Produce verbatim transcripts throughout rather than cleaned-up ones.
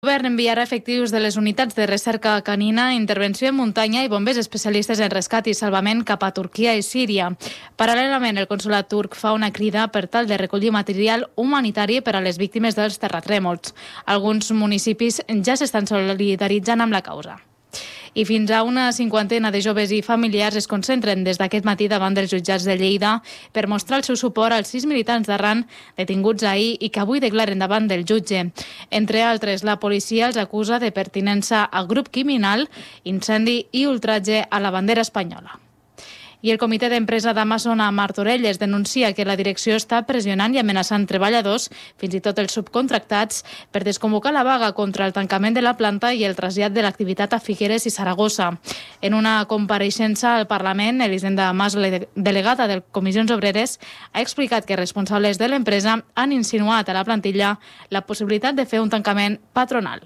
El govern enviarà efectius de les unitats de recerca canina, intervenció en muntanya i bombers especialistes en rescat i salvament cap a Turquia i Síria. Paral·lelament, el consolat turc fa una crida per tal de recollir material humanitari per a les víctimes dels terratrèmols. Alguns municipis ja s'estan solidaritzant amb la causa. I fins a una cinquantena de joves i familiars es concentren des d'aquest matí davant dels jutjats de Lleida per mostrar el seu suport als sis militants d'Arran detinguts ahir i que avui declaren davant del jutge. Entre altres, la policia els acusa de pertinença a grup criminal, incendi i ultratge a la bandera espanyola. I el comitè d'empresa d'Amazon a Martorelles denuncia que la direcció està pressionant i amenaçant treballadors, fins i tot els subcontractats, per desconvocar la vaga contra el tancament de la planta i el trasllat de l'activitat a Figueres i Saragossa. En una compareixença al Parlament, Elisenda Mas, delegada de Comissions Obreres, ha explicat que responsables de l'empresa han insinuat a la plantilla la possibilitat de fer un tancament patronal.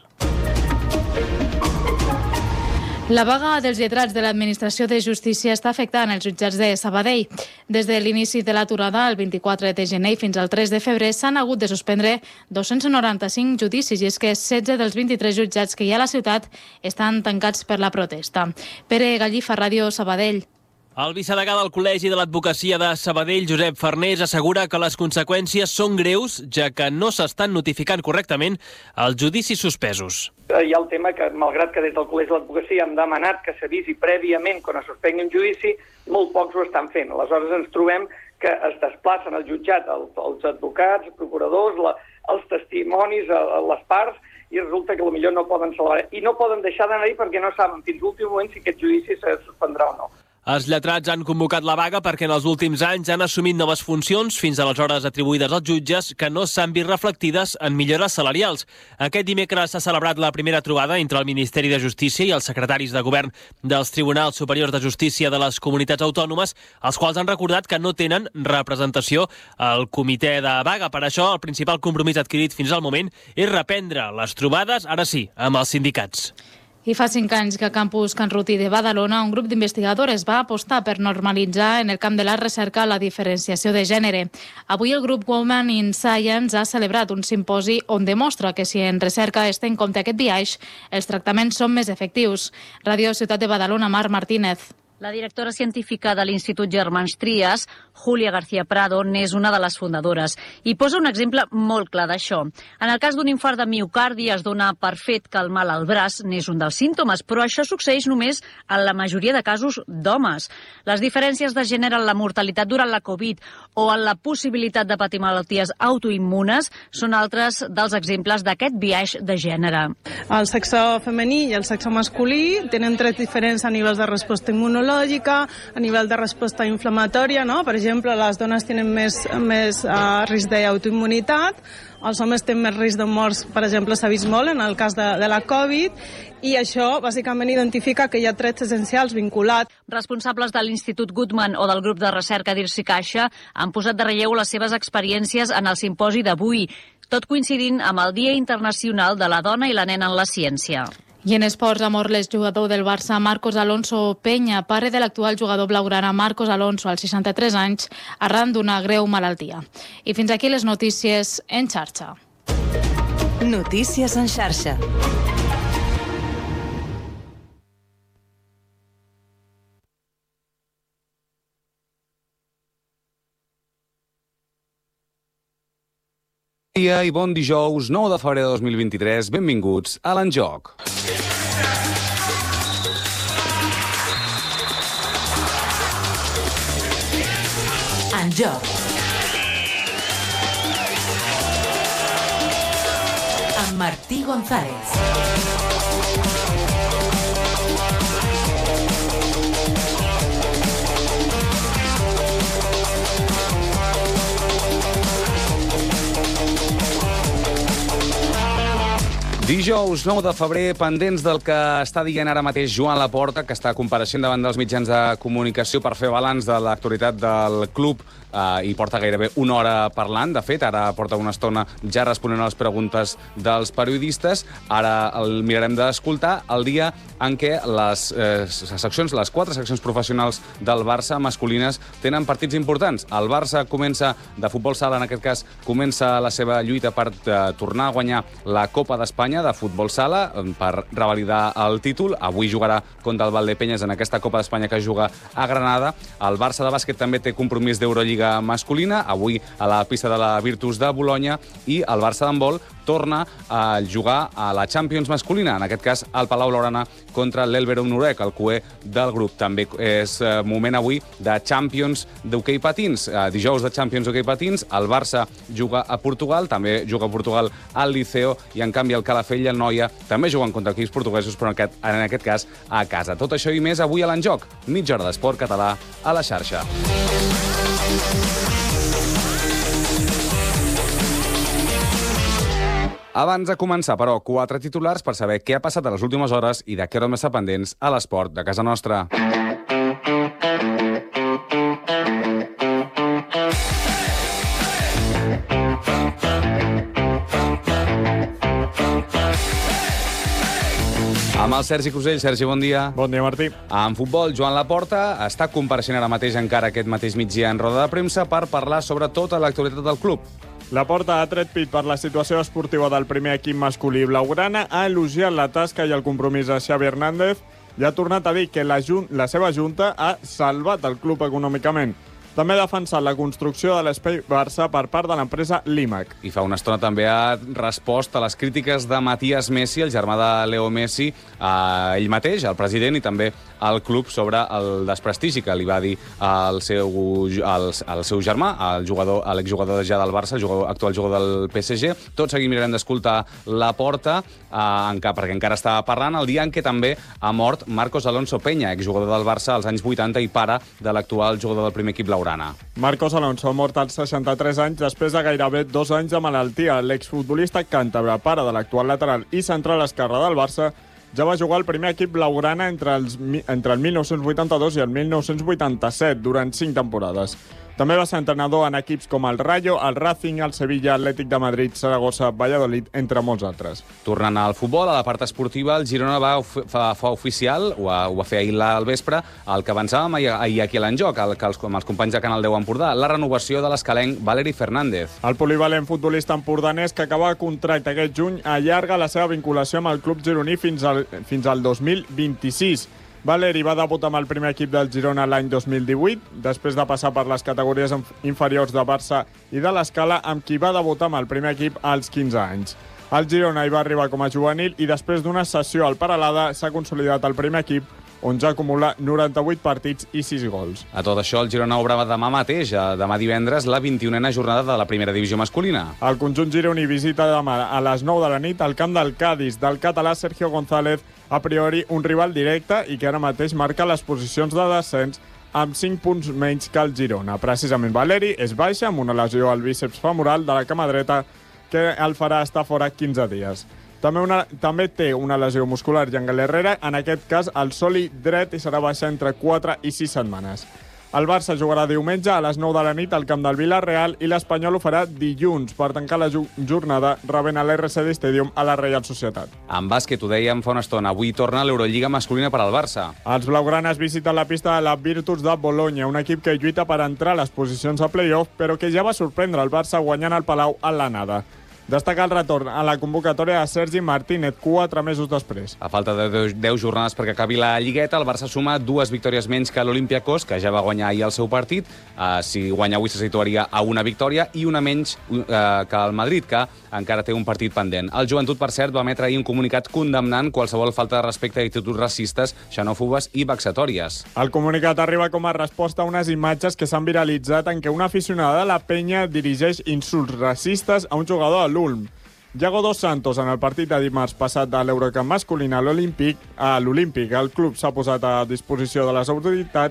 La vaga dels lletrats de l'Administració de Justícia està afectant els jutjats de Sabadell. Des de l'inici de l'aturada, el vint-i-quatre de gener fins al tres de febrer, s'han hagut de suspendre dos-cents noranta-cinc judicis i és que setze dels vint-i-tres jutjats que hi ha a la ciutat estan tancats per la protesta. Pere Gallifa, Ràdio Sabadell. El vicedegà del Col·legi de l'Advocacia de Sabadell, Josep Farnés, assegura que les conseqüències són greus, ja que no s'estan notificant correctament els judicis suspesos. Hi ha el tema que, malgrat que des del Col·legi de l'Advocacia hem demanat que s'avisi prèviament quan es suspengui un judici, molt pocs ho estan fent. Aleshores ens trobem que es desplacen al jutjat els, els advocats, procuradors, la, els testimonis, les parts, i resulta que potser no poden celebrar. I no poden deixar d'anar-hi perquè no saben fins l'últim moment si aquest judici se suspendrà o no. Els lletrats han convocat la vaga perquè en els últims anys han assumit noves funcions fins a les hores atribuïdes als jutges que no s'han vist reflectides en millores salarials. Aquest dimecres s'ha celebrat la primera trobada entre el Ministeri de Justícia i els secretaris de govern dels Tribunals Superiors de Justícia de les comunitats autònomes, els quals han recordat que no tenen representació al comitè de vaga. Per això, el principal compromís adquirit fins al moment és reprendre les trobades, ara sí, amb els sindicats. I fa cinc anys que a Campus Can Ruti de Badalona un grup d'investigadores va apostar per normalitzar en el camp de la recerca la diferenciació de gènere. Avui el grup Women in Science ha celebrat un simposi on demostra que si en recerca es té en compte aquest biaix, els tractaments són més efectius. Ràdio Ciutat de Badalona, Mar Martínez. La directora científica de l'Institut Germans Trias, Julia García Prado, n'és una de les fundadores i posa un exemple molt clar d'això. En el cas d'un infart de miocardi es dona per fet que el mal al braç n'és un dels símptomes, però això succeeix només en la majoria de casos d'homes. Les diferències de gènere en la mortalitat durant la Covid o en la possibilitat de patir malalties autoimmunes són altres dels exemples d'aquest biaix de gènere. El sexe femení i el sexe masculí tenen trets diferents a nivells de resposta immunològica, a nivell de resposta inflamatòria, no? Per exemple, les dones tenen més, més uh, risc d'autoimmunitat, els homes tenen més risc de morts, per exemple, s'ha vist molt en el cas de, de la Covid, i això bàsicament identifica que hi ha trets essencials vinculats. Responsables de l'Institut Guttmann o del grup de recerca d'Irsi Caixa han posat de relleu les seves experiències en el simposi d'avui, tot coincidint amb el Dia Internacional de la Dona i la Nena en la Ciència. I en esports, amor, l'exjugador del Barça, Marcos Alonso Peña, pare de l'actual jugador blaugrana Marcos Alonso, als seixanta-tres anys, arran d'una greu malaltia. I fins aquí les notícies en xarxa. Notícies en xarxa. Bon dia i bon dijous, nou de febrer de dos mil vint-i-tres. Benvinguts a l'Enjoc. Enjoc. Amb Martí González. Dijous nou de febrer, pendents del que està dient ara mateix Joan Laporta, que està compareixent davant dels mitjans de comunicació per fer balanç de l'actualitat del club eh, i porta gairebé una hora parlant. De fet, ara porta una estona ja responent a les preguntes dels periodistes. Ara el mirarem d'escoltar el dia en què les eh, seccions, les quatre seccions professionals del Barça masculines tenen partits importants. El Barça comença, de futbol sala en aquest cas, comença la seva lluita per eh, tornar a guanyar la Copa d'Espanya de futbol sala, per revalidar el títol. Avui jugarà contra el Valdepeñas en aquesta Copa d'Espanya que juga a Granada. El Barça de bàsquet també té compromís d'Eurolliga masculina, avui a la pista de la Virtus de Bolonya, i el Barça d'handbol torna a jugar a la Champions masculina, en aquest cas al Palau Blaugrana contra l'Elverum Nurek, el cuer del grup. També és moment avui de Champions d'hoquei patins, dijous de Champions d'hoquei patins. El Barça juga a Portugal, també juga a Portugal al Liceo, i en canvi el Calafell i el Noia també juguen contra equips portuguesos, però en aquest, en aquest cas a casa. Tot això i més avui a l'Enjoc, mitja hora d'esport català a la xarxa. Abans de començar, però, quatre titulars per saber què ha passat a les últimes hores i de què haurem d'estar pendents a l'esport de casa nostra. Amb el Sergi Crusell. Sergi, bon dia. Bon dia, Martí. En futbol, Joan Laporta està compareixent ara mateix, encara aquest mateix migdia, en roda de premsa per parlar sobre tota l'actualitat del club. Laporta ha tret pit per la situació esportiva del primer equip masculí blaugrana, ha elogiat la tasca i el compromís de Xavi Hernández i ha tornat a dir que la, jun la seva junta ha salvat el club econòmicament. També ha defensat la construcció de l'Espai Barça per part de l'empresa Limac. I fa una estona també ha respost a les crítiques de Matías Messi, el germà de Leo Messi, a ell mateix, al president, i també al club, sobre el desprestigi que li va dir al seu, al, al seu germà, al jugador, a l'exjugador ja del Barça, el jugador, actual jugador del P S G. Tot seguim mirarem d'escoltar Laporta, eh, encara, perquè encara està parlant el dia en què també ha mort Marcos Alonso Peña, exjugador del Barça als anys vuitanta i pare de l'actual jugador del primer equip blaugrana. Marcos Alonso ha mort als seixanta-tres anys després de gairebé dos anys de malaltia. L'exfutbolista càntabre, pare de l'actual lateral i central esquerre del Barça, ja va jugar al primer equip blaugrana entre, els, entre el mil nou-cents vuitanta-dos i el mil nou-cents vuitanta-set, durant cinc temporades. També va ser entrenador en equips com el Rayo, el Racing, el Sevilla, Atlètic de Madrid, Saragossa, Valladolid, entre molts altres. Tornant al futbol, a la part esportiva, el Girona va fa, fa oficial, ho va, ho va fer ahir al vespre, el que avançàvem ahir aquí a l'Enjoc, el, que els, amb els companys de Canal deu Empordà, la renovació de l'escalenc Valeri Fernández. El polivalent futbolista empordanès, que acaba contracte aquest juny, allarga la seva vinculació amb el club gironí fins al, fins al dos mil vint-i-sis. Valeri va debutar amb el primer equip del Girona l'any dos mil divuit, després de passar per les categories inferiors de Barça i de l'Escala, amb qui va debutar amb el primer equip als quinze anys. El Girona hi va arribar com a juvenil i després d'una sessió al Peralada s'ha consolidat el primer equip, on ja acumula noranta-vuit partits i sis gols. A tot això, el Girona obre demà mateix, demà divendres, la vint-i-unena jornada de la primera divisió masculina. El conjunt gironí visita demà a les nou de la nit al camp del Cádiz, del català Sergio González, a priori un rival directe i que ara mateix marca les posicions de descens amb cinc punts menys que el Girona. Precisament Valeri és baixa amb una lesió al bíceps femoral de la cama dreta que el farà estar fora quinze dies. També, una, també té una lesió muscular Yangel Herrera, en aquest cas el soli dret, i serà baixa entre quatre i sis setmanes. El Barça jugarà diumenge a les nou de la nit al camp del Villarreal i l'Espanyol ho farà dilluns per tancar la jornada rebent a l'R C D Stadium a la Reial Societat. En bàsquet, ho dèiem fa una estona, avui torna l'Eurolliga masculina per al Barça. Els blaugranes visiten la pista de la Virtus de Bolonya, un equip que lluita per entrar a les posicions a play-off, però que ja va sorprendre el Barça guanyant el Palau a l'anada. Destaca el retorn a la convocatòria de Sergi Martínez, quatre mesos després. A falta de deu jornades perquè acabi la lligueta, el Barça suma dues victòries menys que l'Olympiacos, que ja va guanyar ahir el seu partit. Uh, si guanya avui se situaria a una victòria, i una menys uh, que el Madrid, que encara té un partit pendent. El Joventut, per cert, va emetre ahir un comunicat condemnant qualsevol falta de respecte a actituds racistes, xenòfobes i vexatòries. El comunicat arriba com a resposta a unes imatges que s'han viralitzat en què una aficionada de la penya dirigeix insults racistes a un jugador de l'Ulm. Yago dos Santos, en el partit de dimarts passat de l'Eurocamp masculina a l'Olímpic, a l'Olímpic, el club s'ha posat a disposició de les autoritats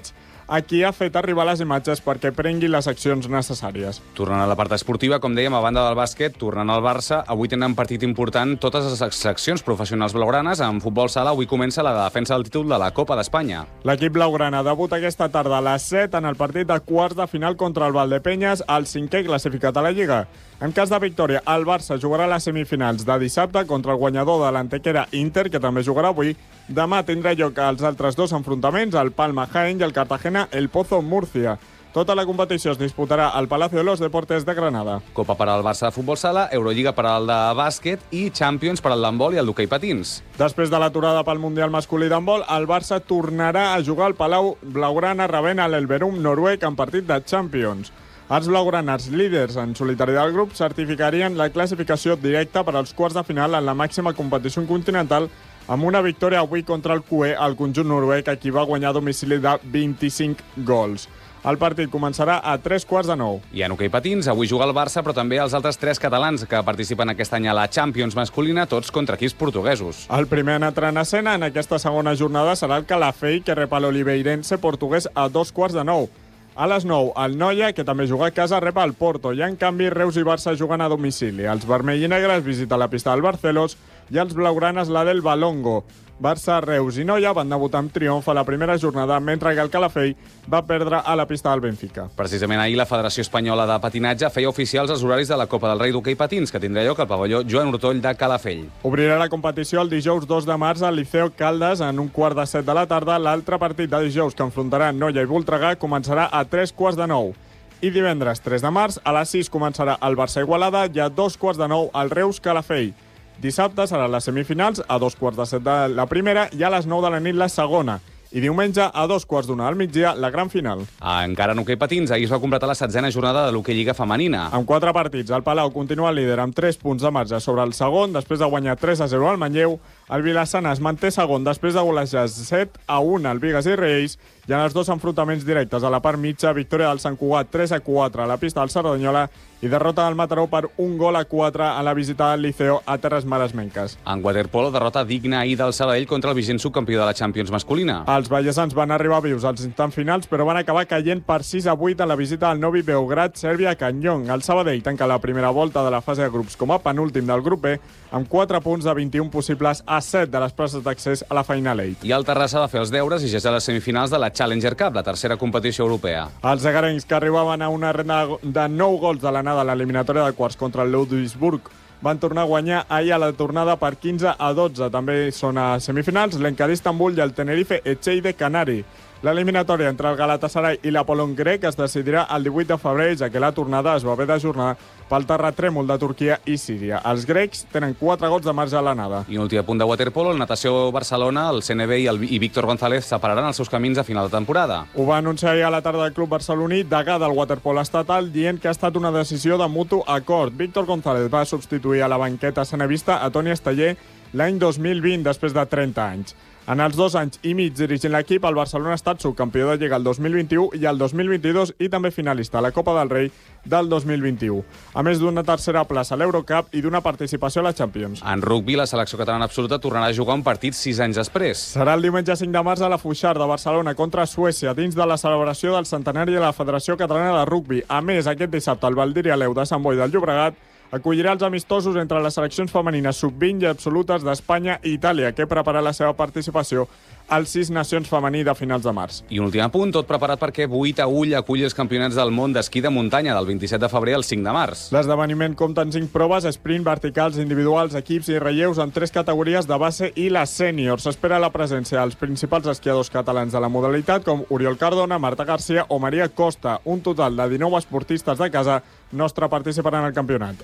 a qui ha fet arribar les imatges perquè prengui les accions necessàries. Tornant a la part esportiva, com dèiem, a banda del bàsquet, tornant al Barça, avui tenen partit important totes les seccions professionals blaugranes. En futbol sala, avui comença la defensa del títol de la Copa d'Espanya. L'equip blaugrana debuta aquesta tarda a les set en el partit de quarts de final contra el Valdepeñas, el cinquè classificat a la Lliga. En cas de victòria, el Barça jugarà les semifinals de dissabte contra el guanyador de l'Antequera Inter, que també jugarà avui. Demà tindrà lloc els altres dos enfrontaments, el Palma Jaén i el Cartagena El Pozo Murcia. Tota la competició es disputarà al Palacio de los Deportes de Granada. Copa per al Barça de futbol sala, Eurolliga per al de bàsquet i Champions per al d'handbol i el d'hoquei patins. Després de l'aturada pel Mundial masculí d'handbol, el Barça tornarà a jugar al Palau Blaugrana rebent a l'Elverum noruec en partit de Champions. Els blaugranes, líders en solitari del grup, certificarien la classificació directa per als quarts de final en la màxima competició continental amb una victòria avui contra el Q E, el conjunt noruec, a qui va guanyar a domicili de vint-i-cinc gols. El partit començarà a tres quarts de nou. I en hoquei patins, avui juga el Barça, però també els altres tres catalans que participen aquest any a la Champions masculina, tots contra equips portuguesos. El primer en entrar en escena en aquesta segona jornada serà el Calafell, que rep a l'Oliveirense portuguès a dos quarts de nou. A les nou, el Noia, que també juga a casa, rep al Porto, i en canvi Reus i Barça juguen a domicili. Els vermell i negres visiten la pista del Barcelos i els blaugranes la del Balongo. Barça, Reus i Noia van debutar amb triomf a la primera jornada, mentre que el Calafell va perdre a la pista del Benfica. Precisament ahir la Federació Espanyola de Patinatge feia oficials els horaris de la Copa del Rei d'hoquei patins, que tindrà lloc al pavelló Joan Ortoll de Calafell. Obrirà la competició el dijous dos de març al Liceo Caldes en un quart de set de la tarda. L'altre partit de dijous, que enfrontarà Noia i Voltregà, començarà a tres quarts de nou. I divendres tres de març a les sis començarà el Barça Igualada i a dos quarts de nou el Reus Calafell. Dissabte seran les semifinals, a dos quarts de set de la primera i a les nou de la nit la segona. I diumenge, a dos quarts d'una al migdia, la gran final. Encara en hoquei patins, ahir es va completar la setzena jornada de l'hoquei Lliga femenina. Amb quatre partits, el Palau continua líder amb tres punts de marge sobre el segon, després de guanyar tres a zero al Manlleu. El Vilassana es manté segon després de golejar set a un al Bigues i Reis, i en els dos enfrontaments directes a la part mitja, victòria del Sant Cugat tres a quatre a la pista del Cerdanyola i derrota del Mataró per un gol a quatre a la visita del Liceo a Terres Maresmenques. En waterpolo, derrota digna ahir del Sabadell contra el vigent subcampió de la Champions masculina. Els vallesans van arribar vius als instants finals, però van acabar caient per sis a vuit a la visita del Novi Beograd, Sèrbia, a Canyong. El Sabadell tanca la primera volta de la fase de grups com a penúltim del grup B, amb quatre punts de vint-i-un possibles a set de les places d'accés a la Final vuit. I el Terrassa va fer els deures i ja és a les semifinals de la Challenger Cup, la tercera competició europea. Els egarencs, que arribaven a una renda de nou gols de l'anada a l'eliminatòria de quarts contra el Ludwigsburg, van tornar a guanyar ahir a la tornada per quinze a dotze. També són a semifinals l'Encadí Istanbul i el Tenerife Echeide Canari. L'eliminatòria entre el Galatasaray i l'Apollon grec es decidirà el divuit de febrer, ja que la tornada es va haver d'ajornar pel terratrèmol de Turquia i Síria. Els grecs tenen quatre gols de marge a l'anada. I un últim punt de waterpolo, el Natació Barcelona, el C N B i, el, i Víctor González separaran els seus camins a final de temporada. Ho va anunciar ahir a la tarda del club barceloní, degà del waterpolo estatal, dient que ha estat una decisió de mutu acord. Víctor González va substituir a la banqueta cenevista a Toni Esteller l'any dos mil vint, després de trenta anys. En els dos anys i mig dirigint l'equip, el Barcelona ha estat subcampió de Lliga el dos mil vint-i-u i el dos mil vint-i-dos i també finalista a la Copa del Rei del dos mil vint-i-u, a més d'una tercera plaça a l'Eurocup i d'una participació a la Champions. En rugby, la selecció catalana absoluta tornarà a jugar un partit sis anys després. Serà el diumenge cinc de març a la Foixar de Barcelona contra Suècia, dins de la celebració del centenari de la Federació Catalana de Rugby. A més, aquest dissabte el Valdir i Aleu de Sant Boi del Llobregat acollirà els amistosos entre les seleccions femenines sub vint i absolutes d'Espanya i Itàlia, que prepara la seva participació als sis nacions femení de finals de març. I un últim apunt, tot preparat perquè Boí-Taüll acull els campionats del món d'esquí de muntanya del vint-i-set de febrer al cinc de març. L'esdeveniment compta amb cinc proves, sprint, verticals, individuals, equips i relleus en tres categories de base i la sènior. S'espera la presència dels principals esquiadors catalans de la modalitat, com Oriol Cardona, Marta Garcia o Maria Costa. Un total de dinou esportistes de casa nostra participaran al campionat.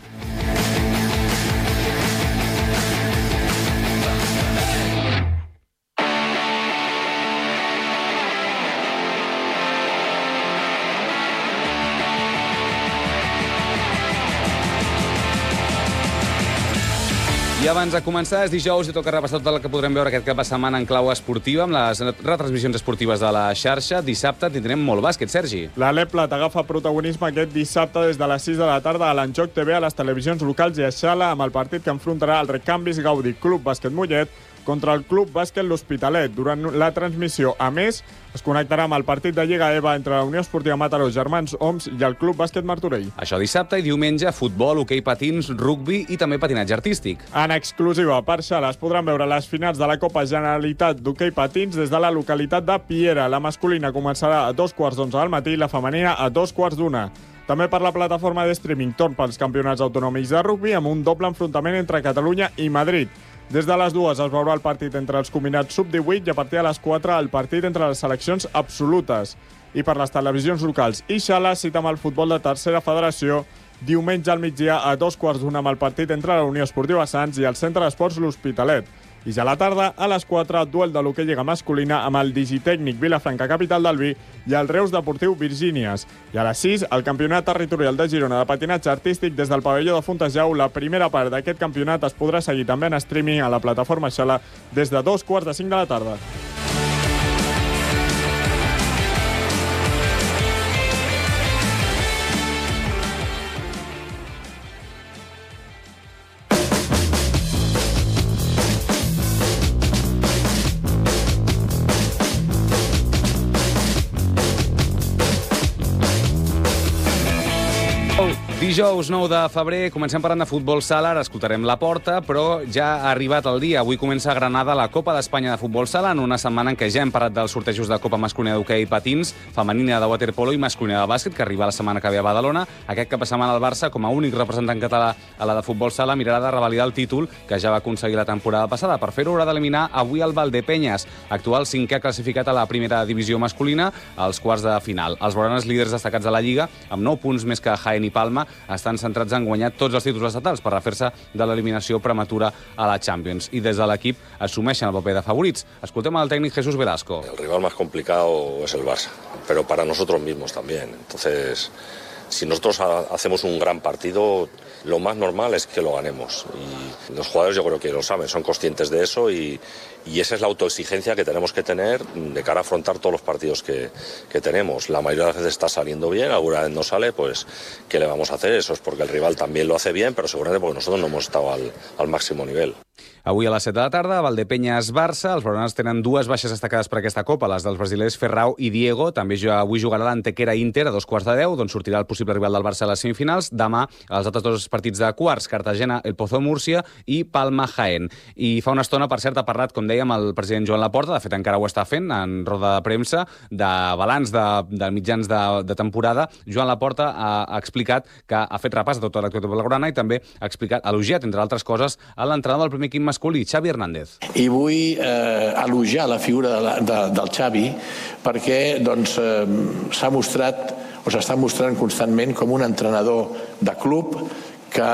I I abans de començar, és dijous i toca repassar tot el que podrem veure aquest cap de setmana en clau esportiva, amb les retransmissions esportives de la xarxa. Dissabte tindrem molt bàsquet, Sergi. L'Alep Plat agafa protagonisme aquest dissabte des de les sis de la tarda a l'Enjoc T V, a les televisions locals i a Xala, amb el partit que enfrontarà el Recanvis Gaudi Club Bàsquet Mollet contra el Club Bàsquet L'Hospitalet. Durant la transmissió, a més, es connectarà amb el partit de Lliga EVA entre la Unió Esportiva Mataró, Germans Oms i el Club Bàsquet Martorell. Això dissabte i diumenge, futbol, hoquei patins, rugbi i també patinatge artístic. En exclusiva per Xala es podran veure les finals de la Copa Generalitat d'hoquei patins des de la localitat de Piera. La masculina començarà a dos quarts d'onze del matí i la femenina a dos quarts d'una. També per la plataforma de streaming torn pels campionats autonòmics de rugbi amb un doble enfrontament entre Catalunya i Madrid. Des de les dues es veurà el partit entre els combinats sub divuit i a partir de les quatre el partit entre les seleccions absolutes. I per les televisions locals i Xala cita amb el futbol de tercera federació diumenge al migdia a dos quarts d'una amb el partit entre la Unió Esportiva Sants i el Centre d'Esports L'Hospitalet. I ja a la tarda, a les quatre, duel de l'hoquei lliga masculina amb el Digitècnic Vilafranca Capital del Vi i el Reus Deportiu Virgínies. I a les sis, el Campionat Territorial de Girona de patinatge artístic des del pavelló de Fontejau. La primera part d'aquest campionat es podrà seguir també en streaming a la plataforma Xala des de dos quarts de cinc de la tarda. Dijous nou de febrer, comencem parlant de futbol sala, ara escoltarem la porta, però ja ha arribat el dia. Avui comença a Granada la Copa d'Espanya de futbol sala, en una setmana en què ja hem parlat dels sortejos de Copa masculina d'hoquei i patins, femenina de waterpolo i masculina de bàsquet, que arriba la setmana que ve a Badalona. Aquest cap de setmana el Barça, com a únic representant català a la de futbol sala, mirarà de revalidar el títol que ja va aconseguir la temporada passada. Per fer-ho haurà d'eliminar avui el Valdepeñas, actual cinquè classificat a la primera divisió masculina, als quarts de final. Els blaugranes líders destacats de la Lliga, amb nou punts més que Jaén i Palma, estan centrats en guanyar tots els títols estatals per refer-se de l'eliminació prematura a la Champions. I des de l'equip assumeixen el paper de favorits. Escoltem al técnico Jesús Velasco. El rival más complicado es el Barça, pero para nosotros mismos también. Entonces, si nosotros hacemos un gran partido, lo más normal es que lo ganemos. Y los jugadores yo creo que lo saben, son conscientes de eso y, y esa es la autoexigencia que tenemos que tener de cara a afrontar todos los partidos que, que tenemos. La mayoría de las veces está saliendo bien, alguna vez no sale, pues ¿qué le vamos a hacer? Eso es porque el rival también lo hace bien, pero seguramente porque nosotros no hemos estado al, al máximo nivel. Avui a les set de la tarda, Valdepeñas-Barça. Els blaugranes tenen dues baixes destacades per aquesta Copa, les dels brasilers Ferrao i Diego. També avui jugarà l'Antequera-Inter a dos quarts de deu, d'on sortirà el possible rival del Barça a les semifinals. Demà, els altres dos partits de quarts, Cartagena, el Pozo-Múrcia i Palma-Jaén. I fa una estona, per cert, ha parlat, com dèiem, el president Joan Laporta, de fet encara ho està fent, en roda de premsa, de balanç de, de mitjans de, de temporada. Joan Laporta ha, ha explicat que ha fet repàs de tota l'actualitat blaugrana i també ha explicat, elogiat, entre altres coses, a l'entrenador del primer equip masculí, Xavi Hernández. I vull eh, elogiar la figura de la, de, del Xavi perquè doncs, eh, s'ha mostrat o s'està mostrant constantment com un entrenador de club que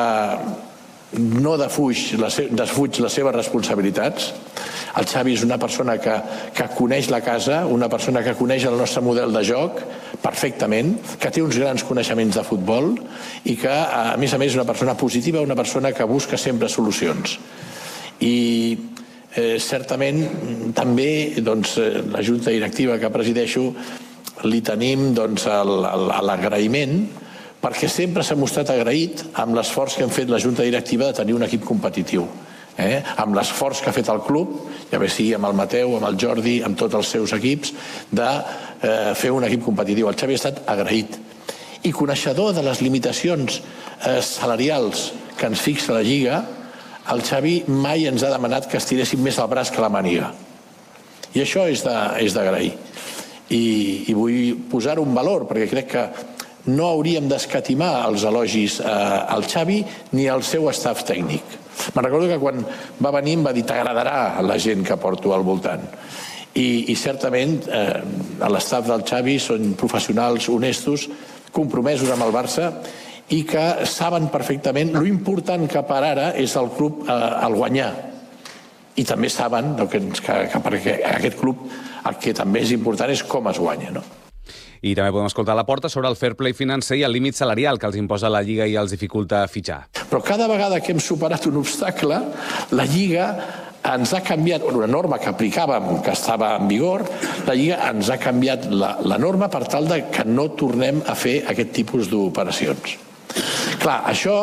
no defuig, les, desfuig les seves responsabilitats. El Xavi és una persona que, que coneix la casa, una persona que coneix el nostre model de joc perfectament, que té uns grans coneixements de futbol i que, a més a més, és una persona positiva, una persona que busca sempre solucions. I eh, certament també doncs, la Junta Directiva que presideixo li tenim doncs, l'agraïment perquè sempre s'ha mostrat agraït amb l'esforç que hem fet la Junta Directiva de tenir un equip competitiu. Eh? Amb l'esforç que ha fet el club, ja bé sigui amb el Mateu, amb el Jordi, amb tots els seus equips, de eh, fer un equip competitiu. El Xavi ha estat agraït. I coneixedor de les limitacions eh, salarials que ens fixa la Lliga, el Xavi mai ens ha demanat que estiréssim més el braç que la màniga. I això és d'agrair. I, i vull posar un valor, perquè crec que no hauríem d'escatimar els elogis eh, al Xavi ni al seu staff tècnic. Me'n recordo que quan va venir em va dir t'agradarà la gent que porto al voltant. I, i certament eh, l'staff del Xavi són professionals honestos, compromesos amb el Barça i que saben perfectament lo important que per ara és el club eh, el guanyar. I també saben que, que, que perquè aquest club el que també és important és com es guanya, no? I també podem escoltar Laporta sobre el fair play financer i el límit salarial que els imposa la Lliga i els dificulta fitxar. Però cada vegada que hem superat un obstacle, la Lliga ens ha canviat una norma que aplicàvem, que estava en vigor, la Lliga ens ha canviat la, la norma per tal de que no tornem a fer aquest tipus d'operacions. Clar, això,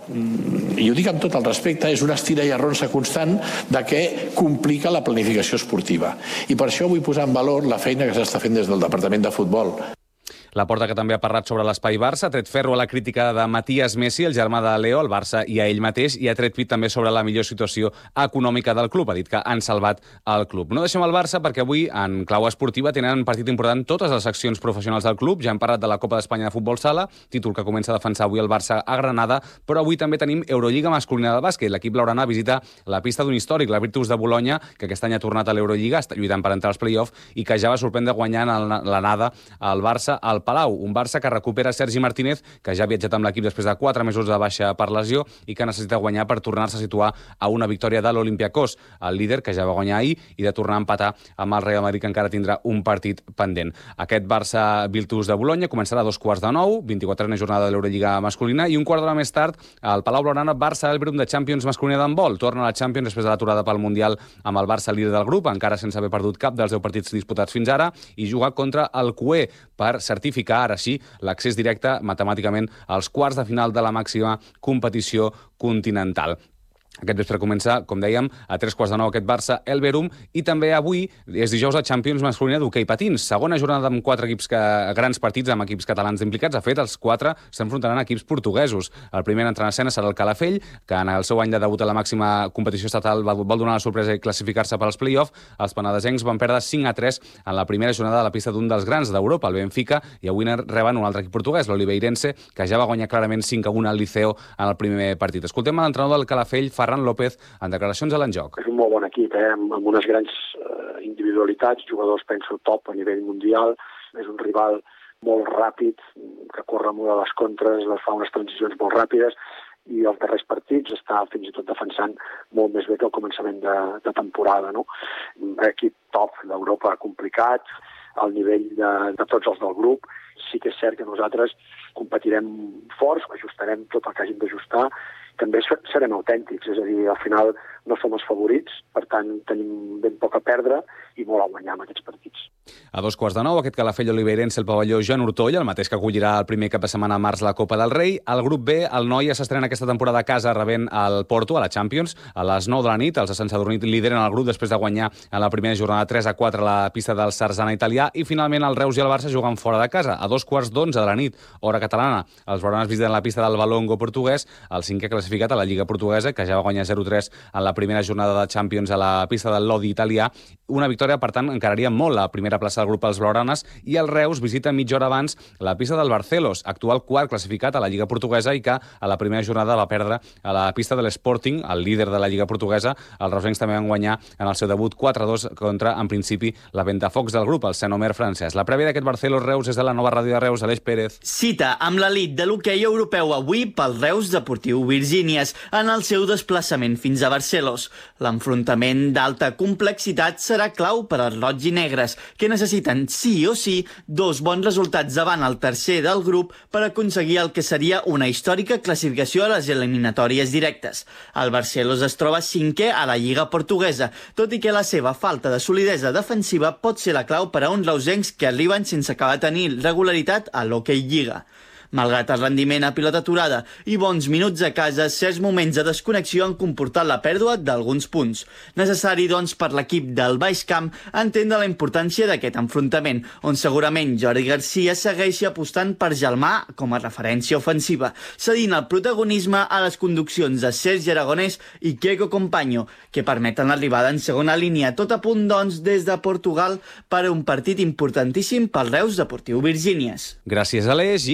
i ho dic amb tot el respecte, és una estira i arronsa constant de què complica la planificació esportiva. I per això vull posar en valor la feina que s'està fent des del Departament de Futbol. Laporta, que també ha parlat sobre l'espai Barça, ha tret ferro a la crítica de Matías Messi, el germà de Leo, el Barça i a ell mateix, i ha tret pit també sobre la millor situació econòmica del club. Ha dit que han salvat el club. No deixem el Barça perquè avui, en clau esportiva, tenen un partit important totes les seccions professionals del club. Ja hem parlat de la Copa d'Espanya de Futbol Sala, títol que comença a defensar avui el Barça a Granada, però avui també tenim Eurolliga masculina de bàsquet. L'equip blaugrana visita la pista d'un històric, la Virtus de Bolonya, que aquest any ha tornat a l'Eurolliga, està lluitant per entrar als play-off i que ja va sorprendre guanyant l'anada al Barça al Palau. Un Barça que recupera Sergi Martínez, que ja ha viatjat amb l'equip després de quatre mesos de baixa per lesió i que necessita guanyar per tornar-se a situar a una victòria de l'Olympiacos, el líder que ja va guanyar ahir, i de tornar a empatar amb el Real Madrid, que encara tindrà un partit pendent. Aquest Barça Virtus de Bolonya començarà a dos quarts de nou, vint-i-quatrena jornada de l'Eurolliga masculina, i un quart d'hora més tard al Palau Blaugrana Barça Elverum de Champions masculina d'handbol. Torna a la Champions després de l'aturada pel Mundial amb el Barça líder del grup, encara sense haver perdut cap dels deu partits disputats fins ara, i jugar contra el C U E per certificar ara sí l'accés directe matemàticament als quarts de final de la màxima competició continental. Aquest vespre comença, com dèiem, a tres quarts de nou aquest Barça Elverum, i també avui és dijous la Champions masculina d'hoquei patins. Segona jornada amb quatre equips que, grans partits amb equips catalans implicats. De fet, els quatre s'enfrontaran a equips portuguesos. El primer a entrar en escena serà el Calafell, que en el seu any de debut a la màxima competició estatal va, va donar la sorpresa i classificar-se per als play-off. Els penedesencs van perdre cinc a tres en la primera jornada de la pista d'un dels grans d'Europa, el Benfica, i avui reben un altre equip portuguès, l'Oliveirense, que ja va guanyar clarament cinc a un al Liceo en el primer partit. Escoltem a l'entrenador del Calafell, Ferran López, en declaracions a l'Enjoc. És un molt bon equip, eh? amb, amb unes grans eh, individualitats, jugadors, penso, top a nivell mundial. És un rival molt ràpid, que corre molt a les contres, fa unes transicions molt ràpides, i els darrers partits està fins i tot defensant molt més bé que al començament de, de temporada. No? Un equip top d'Europa, complicat, al nivell de, de tots els del grup. Sí que és cert que nosaltres competirem forts, ajustarem tot el que hàgim d'ajustar, també serem autèntics, és a dir, al final no som els favorits, per tant tenim ben poc a perdre i molt a guanyar en aquests partits. A dos quarts de nou, aquest Calafell Oliveirense, el pavelló Joan Ortoll, el mateix que acollirà el primer cap de setmana a març la Copa del Rei. Al grup B, el Noia s'estrena aquesta temporada a casa rebent el Porto a la Champions. A les nou de la nit, els de Sant Sadurní lideren el grup després de guanyar en la primera jornada tres a quatre a la pista del Sarzana italià, i finalment el Reus i el Barça juguen fora de casa. A dos quarts d'onze de la nit, hora catalana, els blaugranes visiten la pista del Valongo portuguès, el cinquè classificat a la Lliga portuguesa, que ja va guanyar zero tres en la primera jornada de Champions a la pista del Lodi italià. Una victòria, per tant, encararia molt la primera plaça del grup als blaugranes, i el Reus visita mitja hora abans la pista del Barcelos, actual quart classificat a la Lliga portuguesa i que a la primera jornada va perdre a la pista de l'Sporting, el líder de la Lliga portuguesa. Els reusencs també van guanyar en el seu debut quatre a dos contra, en principi, la ventafocs del grup, el Saint-Omer francès. La prèvia d'aquest Barcelos-Reus és de la nova ràdio de Reus, Aleix Pérez. Cita amb l'elit de l'hoquei europeu avui pel Reus Deportiu Virgínies en el seu desplaçament fins a Barcelos. L'enfrontament d'alta complexitat serà clau per als roig i negres, que necessiten sí o sí dos bons resultats davant el tercer del grup per aconseguir el que seria una històrica classificació a les eliminatòries directes. El Barcelos es troba cinquè a la Lliga portuguesa, tot i que la seva falta de solidesa defensiva pot ser la clau per a uns reusencs que arriben sense acabar de tenir regularitat a l'Hockey Lliga. Malgrat el rendiment a pilota aturada i bons minuts a casa, certs moments de desconnexió han comportat la pèrdua d'alguns punts. Necessari, doncs, per l'equip del Baix Camp entendre la importància d'aquest enfrontament, on segurament Jordi Garcia segueixi apostant per Gelmà com a referència ofensiva, cedint el protagonisme a les conduccions de Sergi Aragonès i Keco Compaño, que permeten l'arribada en segona línia, tot a punt, doncs, des de Portugal per a un partit importantíssim pel Reus Deportiu Virgínies. Gràcies, Aleix. I deixant la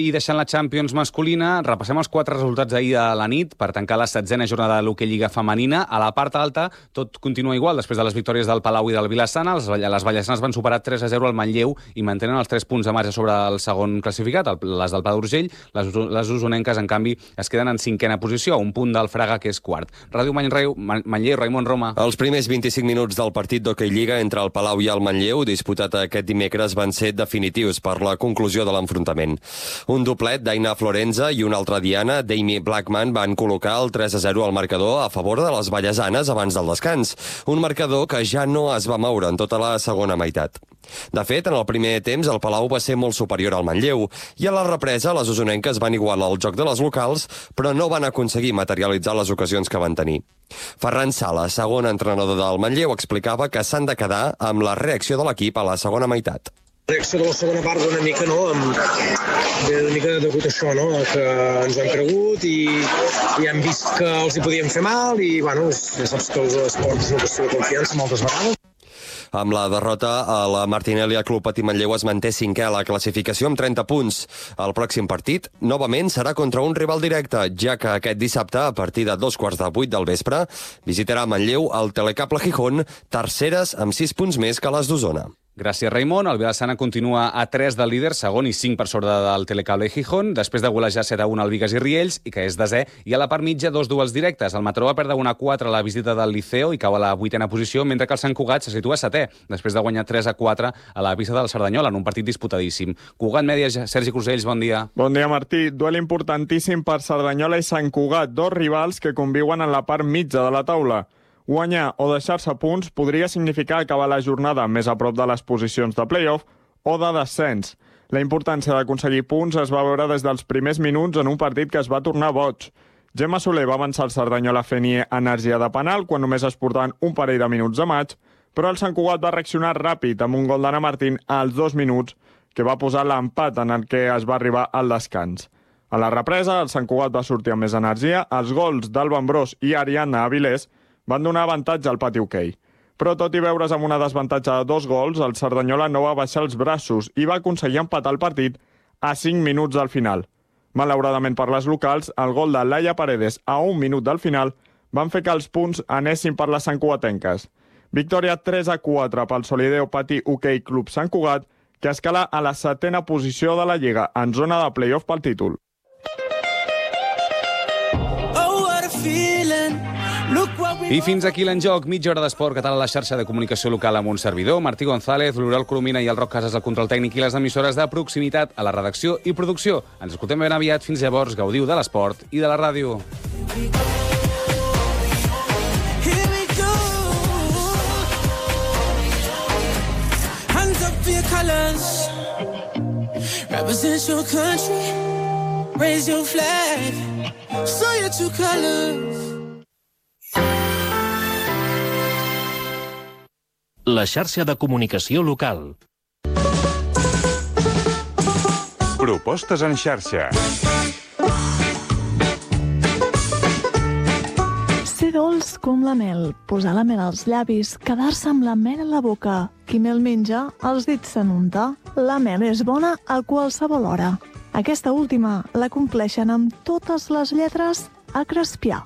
Champions masculina. Repassem els quatre resultats d'ahir a la nit per tancar la setzena jornada de l'hoquei Lliga femenina. A la part alta tot continua igual. Després de les victòries del Palau i del Vila-sana, les, les vallesanes van superar tres a zero al Manlleu i mantenen els tres punts de marge sobre el segon classificat, el, les del Pla d'Urgell. Les, les usonenques, en canvi, es queden en cinquena posició, a un punt del Fraga, que és quart. Ràdio Manlleu, Manlleu, Raimon Roma. Els primers vint-i-cinc minuts del partit d'hoquei Lliga entre el Palau i el Manlleu, disputat aquest dimecres, van ser definitius per la conclusió de l'enfrontament. Un doblet d'Aina Florenza i una altra diana, d'Amy Blackman, van col·locar el tres a zero al marcador a favor de les vallesanes abans del descans. Un marcador que ja no es va moure en tota la segona meitat. De fet, en el primer temps, el Palau va ser molt superior al Manlleu i a la represa les usonenques van igualar el joc de les locals, però no van aconseguir materialitzar les ocasions que van tenir. Ferran Sala, segon entrenador del Manlleu, explicava que s'han de quedar amb la reacció de l'equip a la segona meitat. La reacció de la segona part una mica, no? Ve una mica degut a això, no? Que ens ho hem cregut i, i hem vist que els hi podíem fer mal i, bueno, ja saps que els esports és una qüestió de confiança moltes vegades. Amb la derrota, la Martinelli Club Patí Manlleu es manté cinquè a la classificació amb trenta punts. El pròxim partit, novament, serà contra un rival directe, ja que aquest dissabte, a partir de dos quarts de vuit del vespre, visitarà Manlleu el Telecable Gijón, terceres amb sis punts més que les d'Osona. Gràcies, Raimon. El Vila-sana continua a tres del líder, segon i cinc per sobre del Telecable Gijón, després de golejar set a un al Bigues i Riells, i que és desè, i a la part mitja dos duels directes. El Mataró va perdre un a quatre a la visita del Liceo i cau a la vuitena posició, mentre que el Sant Cugat se situa setè, després de guanyar tres a quatre a la pista del Cerdanyola, en un partit disputadíssim. Cugat Mèdia, Sergi Crusells, bon dia. Bon dia, Martí. Duel importantíssim per Cerdanyola i Sant Cugat, dos rivals que conviuen en la part mitja de la taula. Guanyar o deixar-se punts podria significar acabar la jornada més a prop de les posicions de play-off o de descens. La importància d'aconseguir punts es va veure des dels primers minuts en un partit que es va tornar boig. Gemma Soler va avançar el Cerdanyola fent energia de penal quan només es portaven un parell de minuts de maig, però el Sant Cugat va reaccionar ràpid amb un gol d'Anna Martín als dos minuts que va posar l'empat en el que es va arribar al descans. A la represa, el Sant Cugat va sortir amb més energia, els gols d'Alba Ambrós i Ariadna Avilés van donar avantatge al pati hoquei. Però tot i veure's amb una desavantatge de dos gols, el Cerdanyola no va baixar els braços i va aconseguir empatar el partit a cinc minuts del final. Malauradament per les locals, el gol de Laia Paredes a un minut del final van fer que els punts anessin per les santcugatenques. Victòria tres a quatre pel Solideo Pati Hoquei Club Sant Cugat, que escala a la setena posició de la Lliga, en zona de play-off pel títol. I fins aquí l'enjoc, mitja hora d'esport català a la xarxa de comunicació local amb un servidor, Martí González, l'Oriol Colomina i el Roc Casas al control tècnic i les emissores de proximitat a la redacció i producció. Ens escoltem ben aviat, fins llavors, gaudiu de l'esport i de la ràdio. Represent your country, raise your flag, show your true colors. La xarxa de comunicació local. Propostes en xarxa. Ser dolç com la mel, posar la mel als llavis, quedar-se amb la mel a la boca. Qui mel menja, els dits se n'unta. La mel és bona a qualsevol hora. Aquesta última la compleixen amb totes les lletres a Crespià.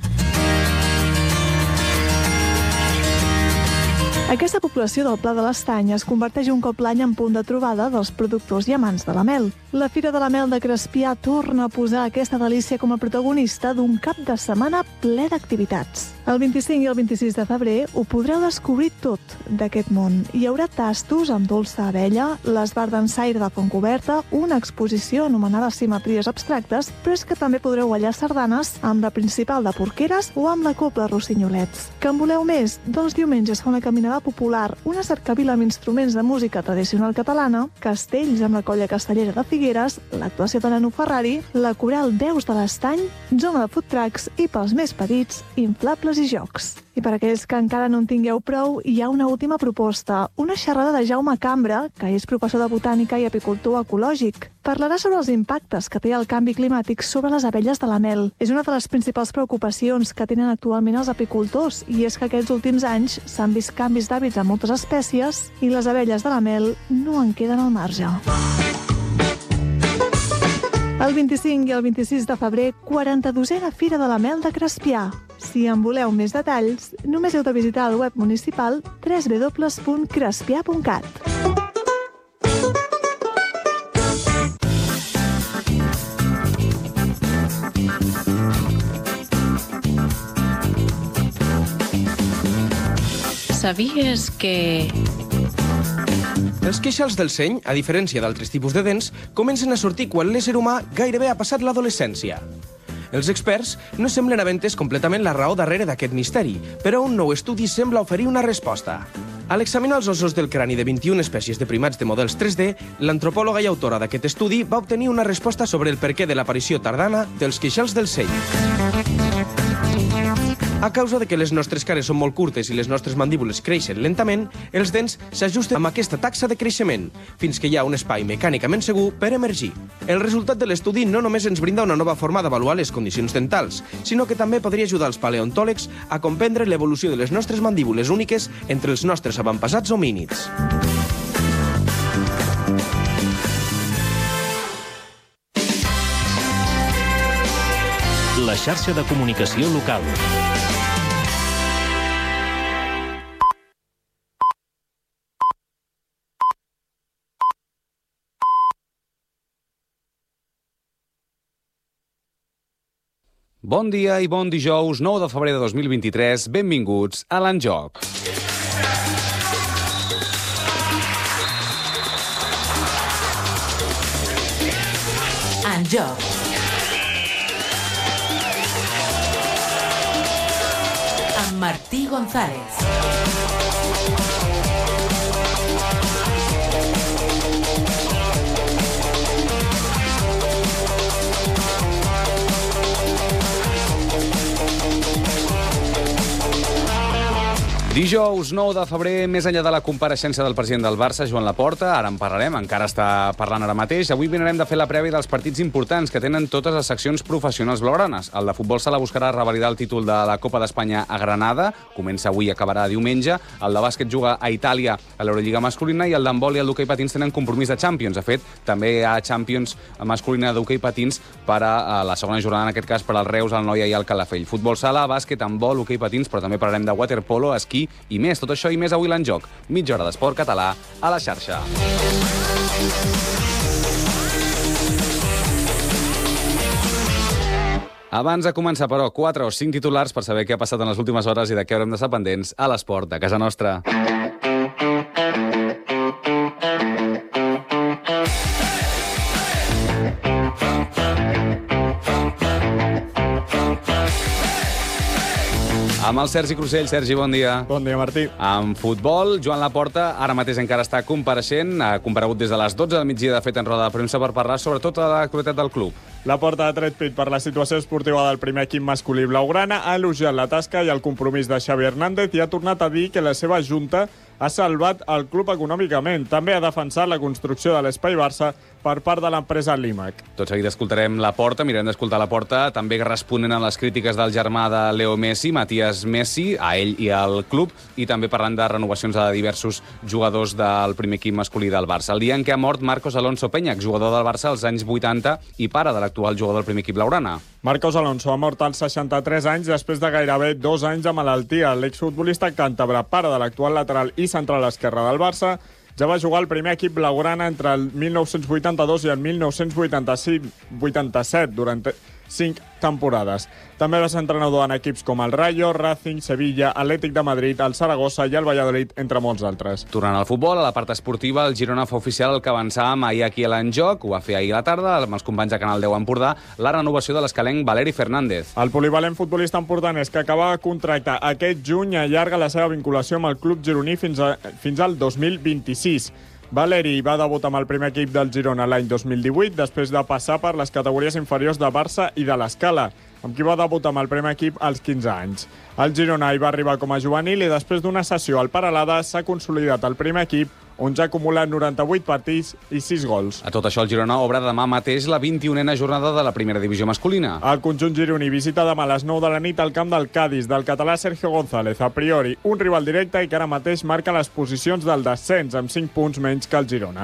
Aquesta població del Pla de l'Estany es converteix un cop l'any en punt de trobada dels productors i amants de la mel. La Fira de la Mel de Crespià torna a posar aquesta delícia com a protagonista d'un cap de setmana ple d'activitats. El vint-i-cinc i el vint-i-sis de febrer ho podreu descobrir tot d'aquest món. Hi haurà tastos amb dolça abella, l'esbar d'ensaire de Fontcoberta, una exposició anomenada Simetries Abstractes, però és que també podreu ballar sardanes amb la principal de Porqueres o amb la Cobla Rossinyolets. Que en voleu més? Doncs diumenge es fa una caminada popular, una cercavila amb instruments de música tradicional catalana, castells amb la colla castellera de Figueres, l'actuació de Nano Ferrari, la coral Veus de l'Estany, zona de food trucks i, pels més petits, inflables i jocs. I per aquells que encara no en tingueu prou, hi ha una última proposta, una xerrada de Jaume Cambra, que és professor de botànica i apicultor ecològic. Parlarà sobre els impactes que té el canvi climàtic sobre les abelles de la mel. És una de les principals preocupacions que tenen actualment els apicultors, i és que aquests últims anys s'han vist canvis d'hàbits en moltes espècies i les abelles de la mel no en queden al marge. El vint-i-cinc i el vint-i-sis de febrer, quaranta-dosena Fira de la Mel de Crespià. Si en voleu més detalls, només heu de visitar el web municipal w w w punt crespià punt cat. Sabies que... Els queixals del seny, a diferència d'altres tipus de dents, comencen a sortir quan l'ésser humà gairebé ha passat l'adolescència. Els experts no semblen haver entès completament la raó darrere d'aquest misteri, però un nou estudi sembla oferir una resposta. A l'examinar els ossos del crani de vint-i-una espècies de primats de models tres D, l'antropòloga i autora d'aquest estudi va obtenir una resposta sobre el perquè de l'aparició tardana dels queixals del seny. A causa de que les nostres cares són molt curtes i les nostres mandíbules creixen lentament, els dents s'ajusten amb aquesta taxa de creixement, fins que hi ha un espai mecànicament segur per emergir. El resultat de l'estudi no només ens brinda una nova forma d'avaluar les condicions dentals, sinó que també podria ajudar els paleontòlegs a comprendre l'evolució de les nostres mandíbules úniques entre els nostres avantpassats homínids. La xarxa de comunicació local. Bon dia i bon dijous, nou de febrer de dos mil vint-i-tres. Benvinguts a l'Enjoc. Enjoc. Amb Martí González. Dijous nou de febrer, més enllà de la compareixença del president del Barça, Joan Laporta, ara en parlarem, encara està parlant ara mateix. Avui vinarem de fer la prèvia dels partits importants que tenen totes les seccions professionals blaugranes. El de futbol sala buscarà revalidar el títol de la Copa d'Espanya a Granada, comença avui i acabarà diumenge. El de bàsquet juga a Itàlia a l'Eurolliga masculina i el d'handbol i el d'hoquei patins tenen compromís de Champions. De fet, també hi ha Champions masculina d'hoquei patins per a la segona jornada, en aquest cas per al Reus, el Noia i el Calafell. Futbol sala, bàsquet, handbol, hoquei patins, però també parlarem de waterpolo, esquí i més. Tot això i més avui l'Enjoc. Mitja hora d'esport català a la xarxa. Abans de començar, però, quatre o cinc titulars per saber què ha passat en les últimes hores i de què haurem de ser pendents a l'esport de casa nostra. Amb el Sergi Crusell. Sergi, bon dia. Bon dia, Martí. En futbol, Joan Laporta ara mateix encara està compareixent. Ha comparegut des de les dotze del migdia, de fet, en roda de premsa per parlar sobretot de l'actualitat del club. Laporta ha tret pit per la situació esportiva del primer equip masculí blaugrana, ha elogiat la tasca i el compromís de Xavi Hernández i ha tornat a dir que la seva junta ha salvat el club econòmicament. També ha defensat la construcció de l'Espai Barça per part de l'empresa Limac. Tot seguit escoltarem Laporta, mirem d'escoltar Laporta, també responent a les crítiques del germà de Leo Messi, Matías Messi, a ell i al club, i també parlant de renovacions de diversos jugadors del primer equip masculí del Barça. El dia en què ha mort Marcos Alonso Peña, jugador del Barça als anys vuitanta i pare de l'actual jugador del primer equip blaugrana. Marcos Alonso ha mort als seixanta-tres anys després de gairebé dos anys de malaltia. L'exfutbolista càntabre, pare de l'actual lateral i central esquerre del Barça, ja va jugar al primer equip blaugrana entre el mil nou-cents vuitanta-dos i el mil nou-cents vuitanta-cinc vuitanta-set, durant cinc temporades. També va ser entrenador en equips com el Rayo, Racing, Sevilla, Atlètic de Madrid, el Saragossa i el Valladolid, entre molts altres. Tornant al futbol, a la part esportiva, el Girona fa oficial el que avançàvem ahir aquí a l'Enjoc, ho va fer ahir a la tarda, amb els companys de Canal deu Empordà, la renovació de l'escalenc Valeri Fernández. El polivalent futbolista empordanès que acaba de contractar aquest juny allarga la seva vinculació amb el club gironí fins, a, fins al dos mil vint-i-sis. Valeri va debutar amb el primer equip del Girona l'any dos mil divuit, després de passar per les categories inferiors de Barça i de l'Escala, amb qui va debutar amb el primer equip als quinze anys. El Girona hi va arribar com a juvenil i després d'una sessió al Peralada s'ha consolidat el primer equip, on ja ha acumulat noranta-vuit partits i sis gols. A tot això, el Girona obre demà mateix la vint-i-unena jornada de la primera divisió masculina. El conjunt gironí visita demà a les nou de la nit al camp del Cádiz, del català Sergio González, a priori un rival directe i que ara mateix marca les posicions del descens amb cinc punts menys que el Girona.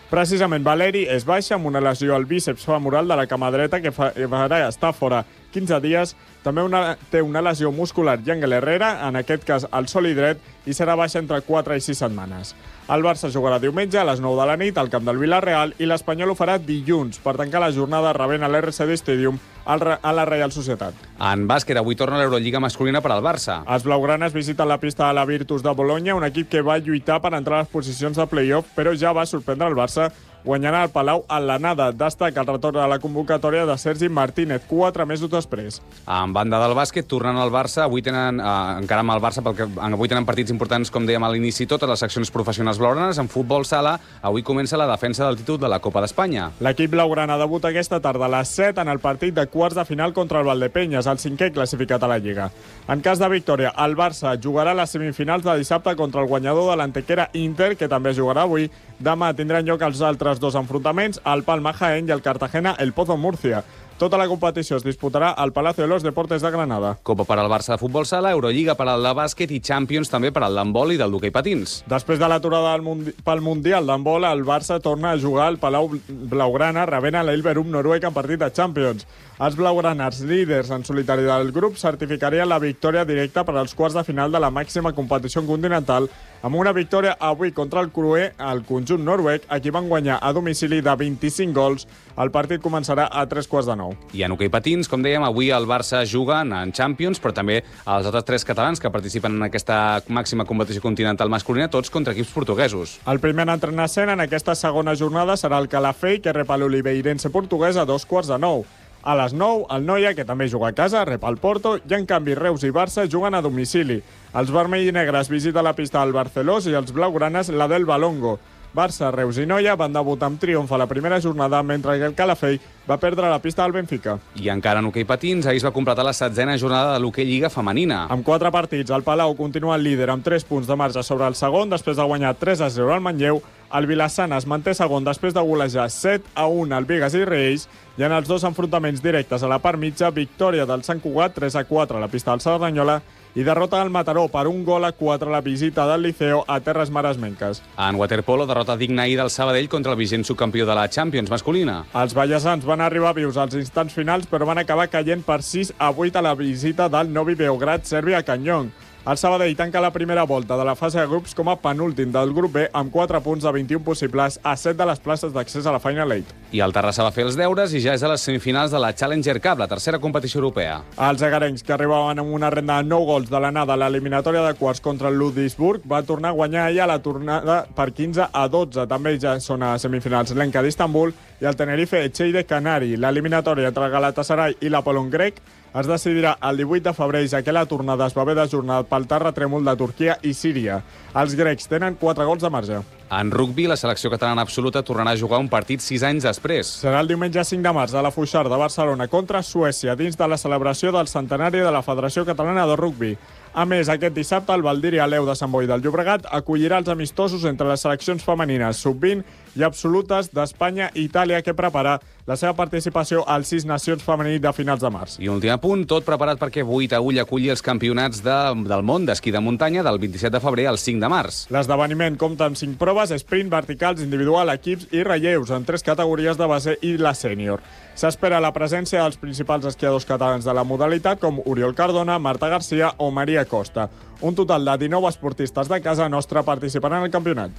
Precisament, Valeri és baixa amb una lesió al bíceps femoral de la cama dreta que farà estar fora quinze dies. També una, té una lesió muscular Yangel Herrera, en aquest cas al soli dret, i serà baixa entre quatre i sis setmanes. El Barça jugarà diumenge a les nou de la nit al camp del Villarreal i l'Espanyol ho farà dilluns per tancar la jornada rebent a l'R C D Stadium a la Reial Societat. En bàsquet, avui torna l'Eurolliga masculina per al Barça. Els blaugranes visiten la pista de la Virtus de Bologna, un equip que va lluitar per entrar a les posicions de play-off, però ja va sorprendre el Barça guanyant al Palau a l'anada. Destaca el retorn a la convocatòria de Sergi Martínez, quatre mesos després. En banda del bàsquet, tornant al Barça, avui tenen, eh, encara amb el Barça, perquè avui tenen partits importants, com dèiem a l'inici, totes les seccions professionals blaugranes. En futbol sala, avui comença la defensa del títol de la Copa d'Espanya. L'equip blaugrana debuta aquesta tarda a les set en el partit de quarts de final contra el Valdepeñas, el cinquè classificat a la Lliga. En cas de victòria, el Barça jugarà les semifinals de dissabte contra el guanyador de l'Antequera Inter, que també jugarà avui. Demà tindran lloc els altres dos enfrontaments, el Palma Jaén i el Cartagena El Pozo Múrcia. Tota la competició es disputarà al Palacio de los Deportes de Granada. Copa per al Barça de futbol sala, Eurolliga per al de bàsquet i Champions també per al d'handbol i del d'hoquei patins. Després de l'aturada mundi pel Mundial d'handbol, el Barça torna a jugar al Palau Blaugrana rebent a l'Elverum Noruec en partit de Champions. Els blaugranes, líders en solitari del grup, certificarien la victòria directa per als quarts de final de la màxima competició continental amb una victòria avui contra el Crué, el conjunt noruec, a qui van guanyar a domicili de vint-i-cinc gols. El partit començarà a tres quarts de nou. I en hoquei patins, com dèiem, avui el Barça juga en Champions, però també els altres tres catalans que participen en aquesta màxima competició continental masculina, tots contra equips portuguesos. El primer en entrenar escena en aquesta segona jornada serà el Calafell, que rep a l'Oliveirense portuguès a dos quarts de nou. A les nou, el Noia, que també juga a casa, rep el Porto, i en canvi Reus i Barça juguen a domicili. Els vermells i negres visiten la pista del Barcelós i els blaugranes la del Balongo. Barça, Reus i Noia van debutar amb triomf a la primera jornada, mentre que el Calafell va perdre la pista del Benfica. I encara en hoquei patins, ahir es va completar la setzena jornada de l'hoquei Lliga femenina. Amb quatre partits, el Palau continua el líder amb tres punts de marge sobre el segon, després de guanyar tres a zero al Manlleu. El Vilassana es manté segon després de golejar set a un al Begues i Reis, i en els dos enfrontaments directes a la part mitja, victòria del Sant Cugat tres a quatre a la pista del Cerdanyola i derrota del Mataró per un gol a quatre a la visita del Liceo a Terres Maresmenques. En waterpolo, derrota digna ahir del Sabadell contra el vigent subcampió de la Champions masculina. Els ballesans van arribar vius als instants finals, però van acabar caient per sis a vuit a la visita del Novi Beograd Sèrbia Canyón. El Sabadell tanca la primera volta de la fase de grups com a penúltim del grup B amb quatre punts de vint-i-un possibles a set de les places d'accés a la Final Eight. I el Terrassa va fer els deures i ja és a les semifinals de la Challenger Cup, la tercera competició europea. Els egarencs, que arribaven amb una renda de nou gols de l'anada a l'eliminatòria de quarts contra el Ludwigsburg, va tornar a guanyar ahir a la tornada per quinze a dotze. També ja són a semifinals l'Enca d'Istanbul i el Tenerife Etxeide Canari. L'eliminatòria entre el Galatasaray i l'Apollon grec es decidirà el divuit de febrer, ja que la tornada es va haver d'ajornar pel terratrèmol de Turquia i Síria. Els grecs tenen quatre gols de marge. En rugbi, la selecció catalana absoluta tornarà a jugar un partit sis anys després. Serà el diumenge cinc de març a la Foixar de Barcelona contra Suècia, dins de la celebració del centenari de la Federació Catalana de Rugbi. A més, aquest dissabte el Valdiria Leu de Sant Boi del Llobregat acollirà els amistosos entre les seleccions femenines sub vint i absolutes d'Espanya i Itàlia, que prepara la seva participació als sis nacions femení de finals de març. I un últim apunt, tot preparat perquè Boitaüll aculli els campionats de, del món d'esquí de muntanya del vint-i-set de febrer al cinc de març. L'esdeveniment compta amb cinc proves, sprint, verticals, individual, equips i relleus, en tres categories de base i la sènior. S'espera la presència dels principals esquiadors catalans de la modalitat, com Oriol Cardona, Marta Garcia o Maria Costa. Un total de dinou esportistes de casa nostra participaran en el campionat.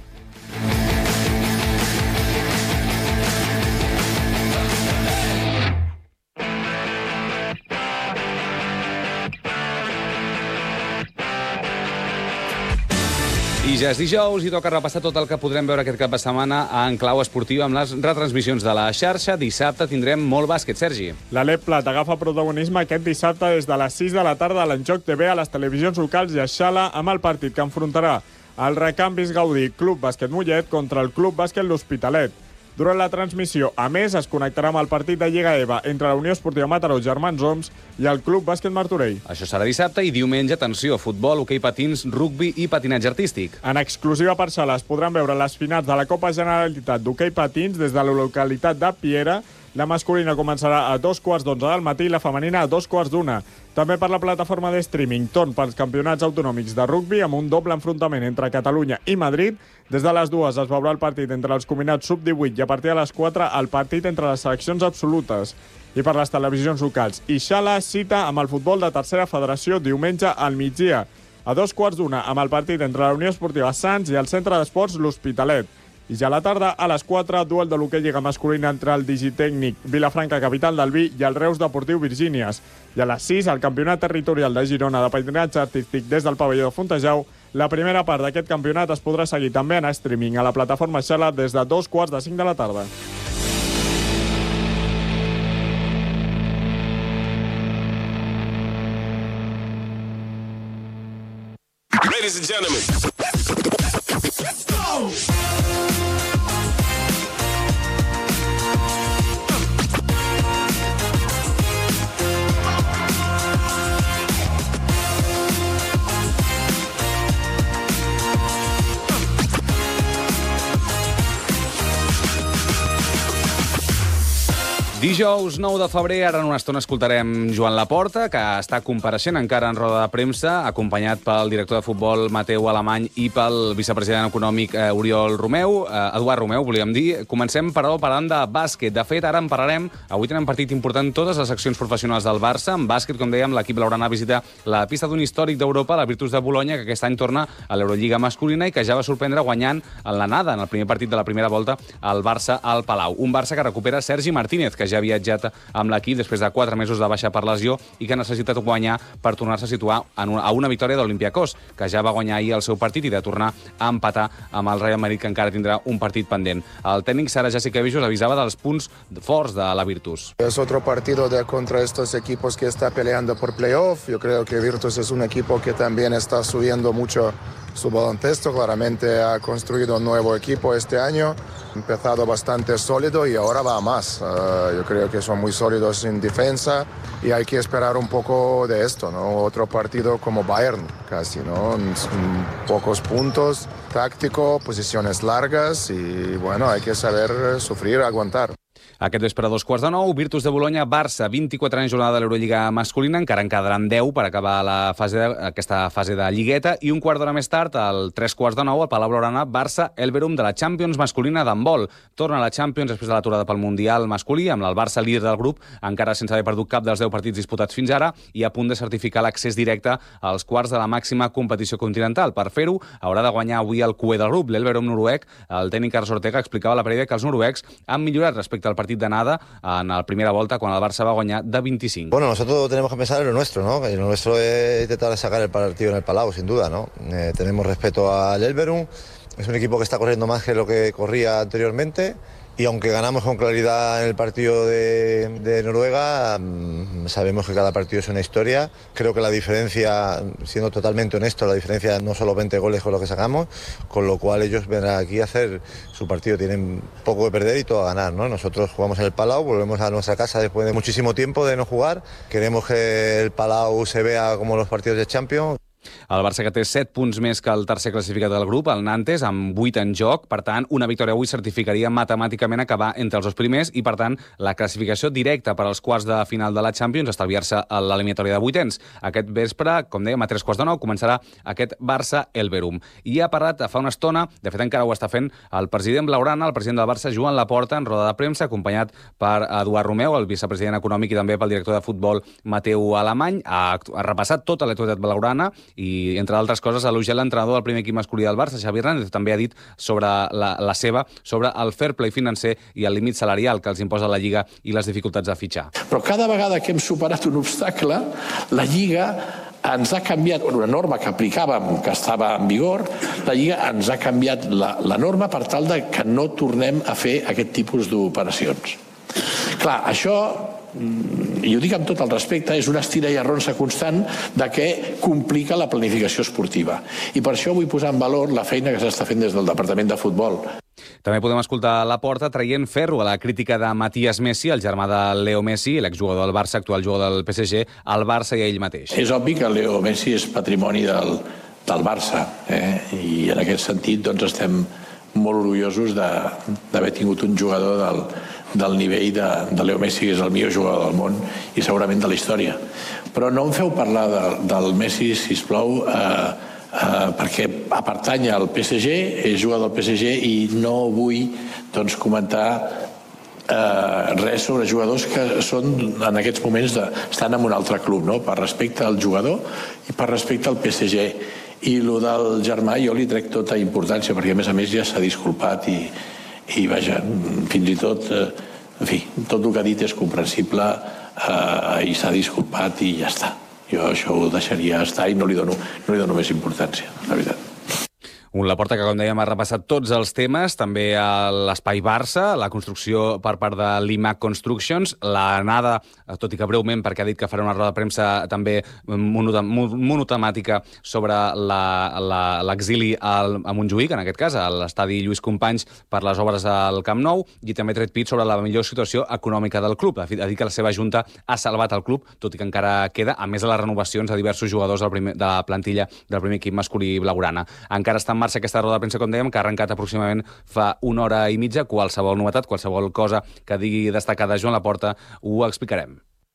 I ja és dijous i toca repassar tot el que podrem veure aquest cap de setmana en clau esportiva amb les retransmissions de la xarxa. Dissabte tindrem molt bàsquet, Sergi. L'Alep Plat agafa protagonisme aquest dissabte des de les sis de la tarda a l'Enjoc T V a les televisions locals i a Xala amb el partit que enfrontarà el Recanvis Gaudí Club Bàsquet Mollet contra el Club Bàsquet L'Hospitalet. Durant la transmissió, a més, es connectarà amb el partit de Lliga EVA entre la Unió Esportiva Mataró Germans Oms i el Club Bàsquet Martorell. Això serà dissabte i diumenge, atenció, futbol, hoquei patins, rugbi i patinatge artístic. En exclusiva per Xala es podran veure les finals de la Copa Generalitat d'hoquei patins des de la localitat de Piera, La masculina començarà a dos quarts d'onze del matí i la femenina a dos quarts d'una. També per la plataforma de streaming torn pels campionats autonòmics de rugbi amb un doble enfrontament entre Catalunya i Madrid. Des de les dues es veurà el partit entre els combinats sub divuit i a partir de les quatre el partit entre les seleccions absolutes. I per les televisions locals, Ixala cita amb el futbol de tercera federació diumenge al migdia. A dos quarts d'una amb el partit entre la Unió Esportiva Sants i el Centre d'Esports L'Hospitalet. I ja a la tarda, a les quatre, duel de l'hoquei lliga masculina entre el Digitècnic Vilafranca, capital del Vi, i el Reus Deportiu Virgínies. I a les sis, el campionat territorial de Girona de patinatge artístic des del pavelló de Fontejau. La primera part d'aquest campionat es podrà seguir també en streaming a la plataforma Xala des de dos quarts de cinc de la tarda. Ladies and gentlemen, let's go! Dijous nou de febrer, ara en una estona escoltarem Joan Laporta, que està compareixent encara en roda de premsa, acompanyat pel director de futbol Mateu Alemany i pel vicepresident econòmic eh, Oriol Romeu, eh, Eduard Romeu, volíem dir. Comencem, però, parlant de bàsquet. De fet, ara en parlarem. Avui tenim partit important totes les seccions professionals del Barça. En bàsquet, com dèiem, l'equip blaugrana visita la pista d'un històric d'Europa, la Virtus de Bolonya, que aquest any torna a l'Eurolliga masculina i que ja va sorprendre guanyant en l'anada, en el primer partit de la primera volta, el Barça al Palau. Un Barça que recupera Sergi Martínez, que ja ha viatjat amb l'equip després de quatre mesos de baixa per lesió i que ha necessitat guanyar per tornar-se a situar en una, a una victòria d'Olympiacos, que ja va guanyar ahir el seu partit i de tornar a empatar amb el Real Madrid, que encara tindrà un partit pendent. El tècnic Sara Jasikevičius avisava dels punts forts de la Virtus. Es otro partido de contra estos equipos que está peleando por playoff. Yo creo que Virtus es un equipo que también está subiendo mucho su baloncesto. Claramente ha construido un nuevo equipo este año. Ha empezado bastante sólido y ahora va a más. Uh, yo creo que son muy sólidos en defensa y hay que esperar un poco de esto, ¿no? Otro partido como Bayern, casi, ¿no? Pocos puntos, táctico, posiciones largas y, bueno, hay que saber sufrir, aguantar. Aquest vespre a dos quarts de nou, Virtus de Bolonya, Barça, vint-i-quatre anys jornada de l'Eurolliga masculina, encara en quedaran deu per acabar la fase de, aquesta fase de lligueta, i un quart d'hora més tard, al tres quarts de nou, al Palau Blaugrana, Barça, Elverum de la Champions masculina d'handbol. Torna a la Champions després de l'aturada pel Mundial masculí, amb el Barça líder del grup, encara sense haver perdut cap dels deu partits disputats fins ara, i a punt de certificar l'accés directe als quarts de la màxima competició continental. Per fer-ho, haurà de guanyar avui el cué del grup, l'Elverum noruec. El tècnic Carlos Ortega explicava a la prèvia que els noruecs han millorat respecte al partit d'anada en la primera volta, quan el Barça va guanyar de veinticinc. Bueno, nosotros tenemos que pensar en lo nuestro, ¿no? Y lo nuestro es intentar sacar el partido en el Palau, sin duda, ¿no? Eh, tenemos respeto al Elverum, es un equipo que está corriendo más que lo que corría anteriormente. Y aunque ganamos con claridad en el partido de, de Noruega, mmm, sabemos que cada partido es una historia. Creo que la diferencia, siendo totalmente honesto, la diferencia no solo veinte goles con lo que sacamos, con lo cual ellos vendrán aquí a hacer su partido. Tienen poco que perder y todo a ganar, ¿no? Nosotros jugamos en el Palau, volvemos a nuestra casa después de muchísimo tiempo de no jugar. Queremos que el Palau se vea como los partidos de Champions. El Barça, que té set punts més que el tercer classificat del grup, el Nantes, amb vuit en joc. Per tant, una victòria avui certificaria matemàticament acabar entre els dos primers i, per tant, la classificació directa per als quarts de final de la Champions, estalviar-se a l'eliminatòria de vuitens. Aquest vespre, com dèiem, a tres quarts de nou, començarà aquest Barça-Elverum. I ha parlat fa una estona, de fet encara ho està fent, el president blaugrana, el president del Barça, Joan Laporta, en roda de premsa, acompanyat per Eduard Romeu, el vicepresident econòmic, i també pel director de futbol Mateu Alemany. Ha, ha repassat tota l'actualitat blaugrana i, entre altres coses, ha elogiat l'entrenador del primer equip masculí del Barça, Xavi Hernández. També ha dit sobre la, la seva, sobre el fair play financer i el límit salarial que els imposa la Lliga i les dificultats de fitxar. Però cada vegada que hem superat un obstacle, la Lliga ens ha canviat una norma que aplicàvem, que estava en vigor. La Lliga ens ha canviat la, la norma per tal de que no tornem a fer aquest tipus d'operacions. Clar, això, i ho dic amb tot el respecte, és una estira i arronsa constant de què complica la planificació esportiva. I per això vull posar en valor la feina que s'està fent des del Departament de Futbol. També podem escoltar Laporta traient ferro a la crítica de Matías Messi, el germà de Leo Messi, l'exjugador del Barça, actual jugador del P S G, al Barça i a ell mateix. És obvi que Leo Messi és patrimoni del, del Barça, eh? I en aquest sentit doncs, estem molt orgullosos d'haver tingut un jugador del, del nivell de, de Leo Messi, que és el millor jugador del món i segurament de la història. Però no em feu parlar de, del Messi, sisplau, eh, eh, perquè pertany al P S G, és jugador del P S G i no vull doncs, comentar eh, res sobre jugadors que són en aquests moments de, estan en un altre club, no? Per respecte al jugador i per respecte al P S G. I el del germà jo li trec tota importància perquè a més a més ja s'ha disculpat i i vaja, fins i tot, en fi, tot el que ha dit és comprensible eh, i s'ha disculpat i ja està. Jo això ho deixaria estar i no li dono, no li dono més importància, la veritat. Un Laporta que, com dèiem, ha repassat tots els temes, també a l'espai Barça, la construcció per part de l'I M A C Constructions, l'anada, tot i que breument, perquè ha dit que farà una roda de premsa també monotemàtica sobre l'exili a Montjuïc, en aquest cas, a l'estadi Lluís Companys, per les obres al Camp Nou, i també tret pit sobre la millor situació econòmica del club. Ha dit que la seva junta ha salvat el club, tot i que encara queda, a més de les renovacions a diversos jugadors de la plantilla del primer equip masculí blaugrana. Encara està en marxa aquesta roda de premsa, com dèiem, que ha arrencat aproximadament fa una hora i mitja. Qualsevol novetat, qualsevol cosa que digui destacada Joan Laporta, ho explicarem.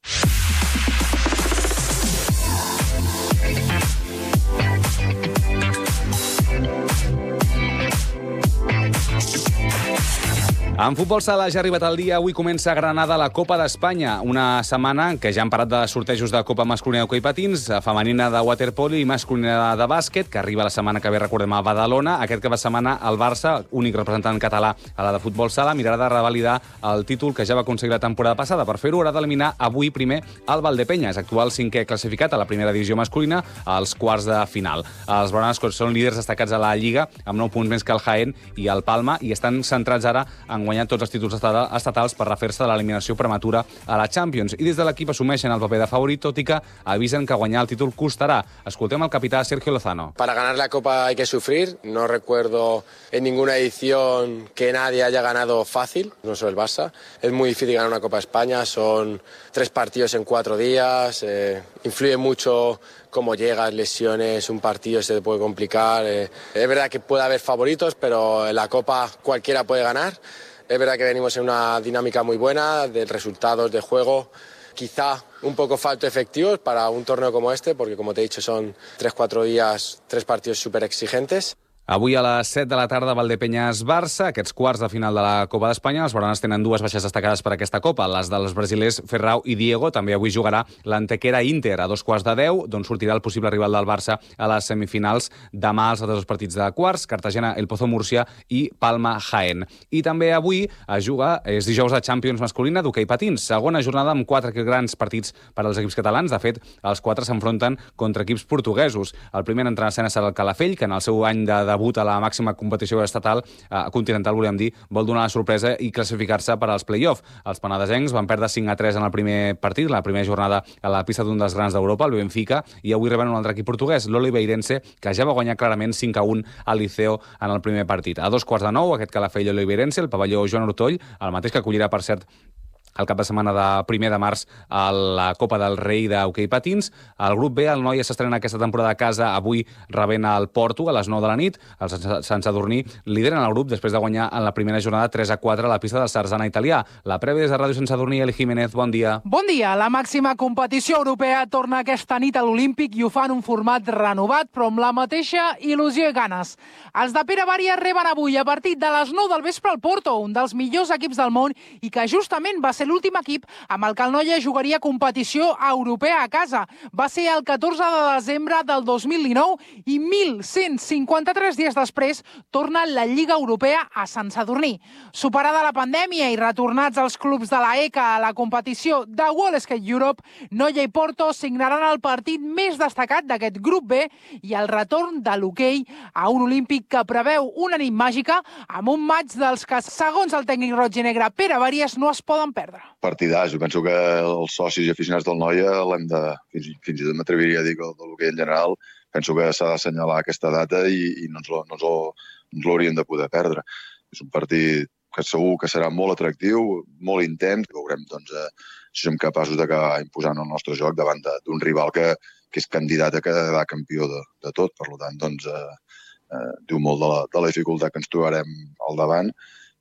En futbol sala ja ha arribat el dia. Avui comença a Granada la Copa d'Espanya, una setmana en què ja han parat de sortejos de Copa masculina d'hoquei patins, femenina de waterpolo i masculina de bàsquet, que arriba la setmana que ve, recordem, a Badalona. Aquest cap de setmana el Barça, únic representant català a la de futbol sala, mirarà de revalidar el títol que ja va aconseguir la temporada passada. Per fer-ho haurà d'eliminar avui primer el Valdepeñas, actual cinquè classificat a la primera divisió masculina, als quarts de final. Els blaugranes són líders destacats a la Lliga, amb nou punts més que el Jaén i el Palma, i estan centrats ara en guanyat tots els títols estatals per refer-se de l'eliminació prematura a la Champions. I des de l'equip assumeixen el paper de favorit, tot i que avisen que guanyar el títol costarà. Escoltem el capità Sergio Lozano. Para ganar la Copa hay que sufrir. No recuerdo en ninguna edición que nadie haya ganado fácil, no solo el Barça. Es muy difícil ganar una Copa España, son tres partidos en cuatro días, eh, influye mucho cómo llegas, lesiones, un partido se te puede complicar. Eh, es verdad que puede haber favoritos, pero en la Copa cualquiera puede ganar. Es verdad que venimos en una dinámica muy buena de resultados, de juego. Quizá un poco falto efectivos para un torneo como este, porque como te he dicho son tres, cuatro días, tres partidos súper exigentes. Avui a les set de la tarda, Valdepeñas-Barça, aquests quarts de final de la Copa d'Espanya. Els blaugranes tenen dues baixes destacades per aquesta Copa, les dels brasilers Ferrao i Diego. També avui jugarà l'Antequera-Inter a dos quarts de deu, d'on sortirà el possible rival del Barça a les semifinals. Demà els altres dos partits de quarts, Cartagena-El Pozo-Múrcia i Palma-Jaén. I també avui es juga, és dijous, a Champions masculina d'hoquei patins. Segona jornada amb quatre grans partits per als equips catalans. De fet, els quatre s'enfronten contra equips portuguesos. El primer en entrar en escena serà el Calafell, que en el seu any de debut a la màxima competició estatal, eh, continental, volem dir, vol donar la sorpresa i classificar-se per als play-off. Els penedesencs van perdre cinc a tres en el primer partit, la primera jornada a la pista d'un dels grans d'Europa, el Benfica, i avui reben un altre equip portuguès, l'Oliveirense, que ja va guanyar clarament cinc a un al Liceo en el primer partit. A dos quarts de nou, aquest Calafell Oliveirense, el pavelló Joan Ortoll, el mateix que acollirà, per cert, el cap de setmana de primer de març a la Copa del Rei d'hoquei patins. El grup B, el Noia s'estrena aquesta temporada a casa, avui rebent el Porto a les nou de la nit. Els Sant Sadurní lideren el grup després de guanyar en la primera jornada tres a quatre a la pista del Sarzana italià. La prèvia des de Ràdio Sant Sadurní, Eli Jiménez, bon dia. Bon dia. La màxima competició europea torna aquesta nit a l'Olímpic i ho fa en un format renovat, però amb la mateixa il·lusió i ganes. Els de Pere Vària reben avui a partir de les nou del vespre el Porto, un dels millors equips del món i que justament va ser l'últim equip amb el que el Noia jugaria competició europea a casa. Va ser el catorze de desembre del dos mil dinou i mil cent cinquanta-tres dies després torna la Lliga Europea a Sant Sadurní. Superada la pandèmia i retornats els clubs de la E C A a la competició de World Skate Europe, Noia i Porto signaran el partit més destacat d'aquest grup B i el retorn de l'hoquei a un Olímpic que preveu una nit màgica amb un maig dels que, segons el tècnic roig i negre Pere Vàries, no es poden perdre. Partidàs. Jo penso que els socis i aficionats del Noia l'hem de, fins, fins i tot m'atreviria a dir que de l'hoquei en general, penso que s'ha d'assenyalar aquesta data i, i no ens, no ens l'hauríem de poder perdre. És un partit que segur que serà molt atractiu, molt intens. Veurem doncs, eh, si som capaços d'acabar imposant el nostre joc davant d'un rival que, que és candidat a quedar campió de, de tot. Per tant, doncs, eh, eh, diu molt de la, de la dificultat que ens trobarem al davant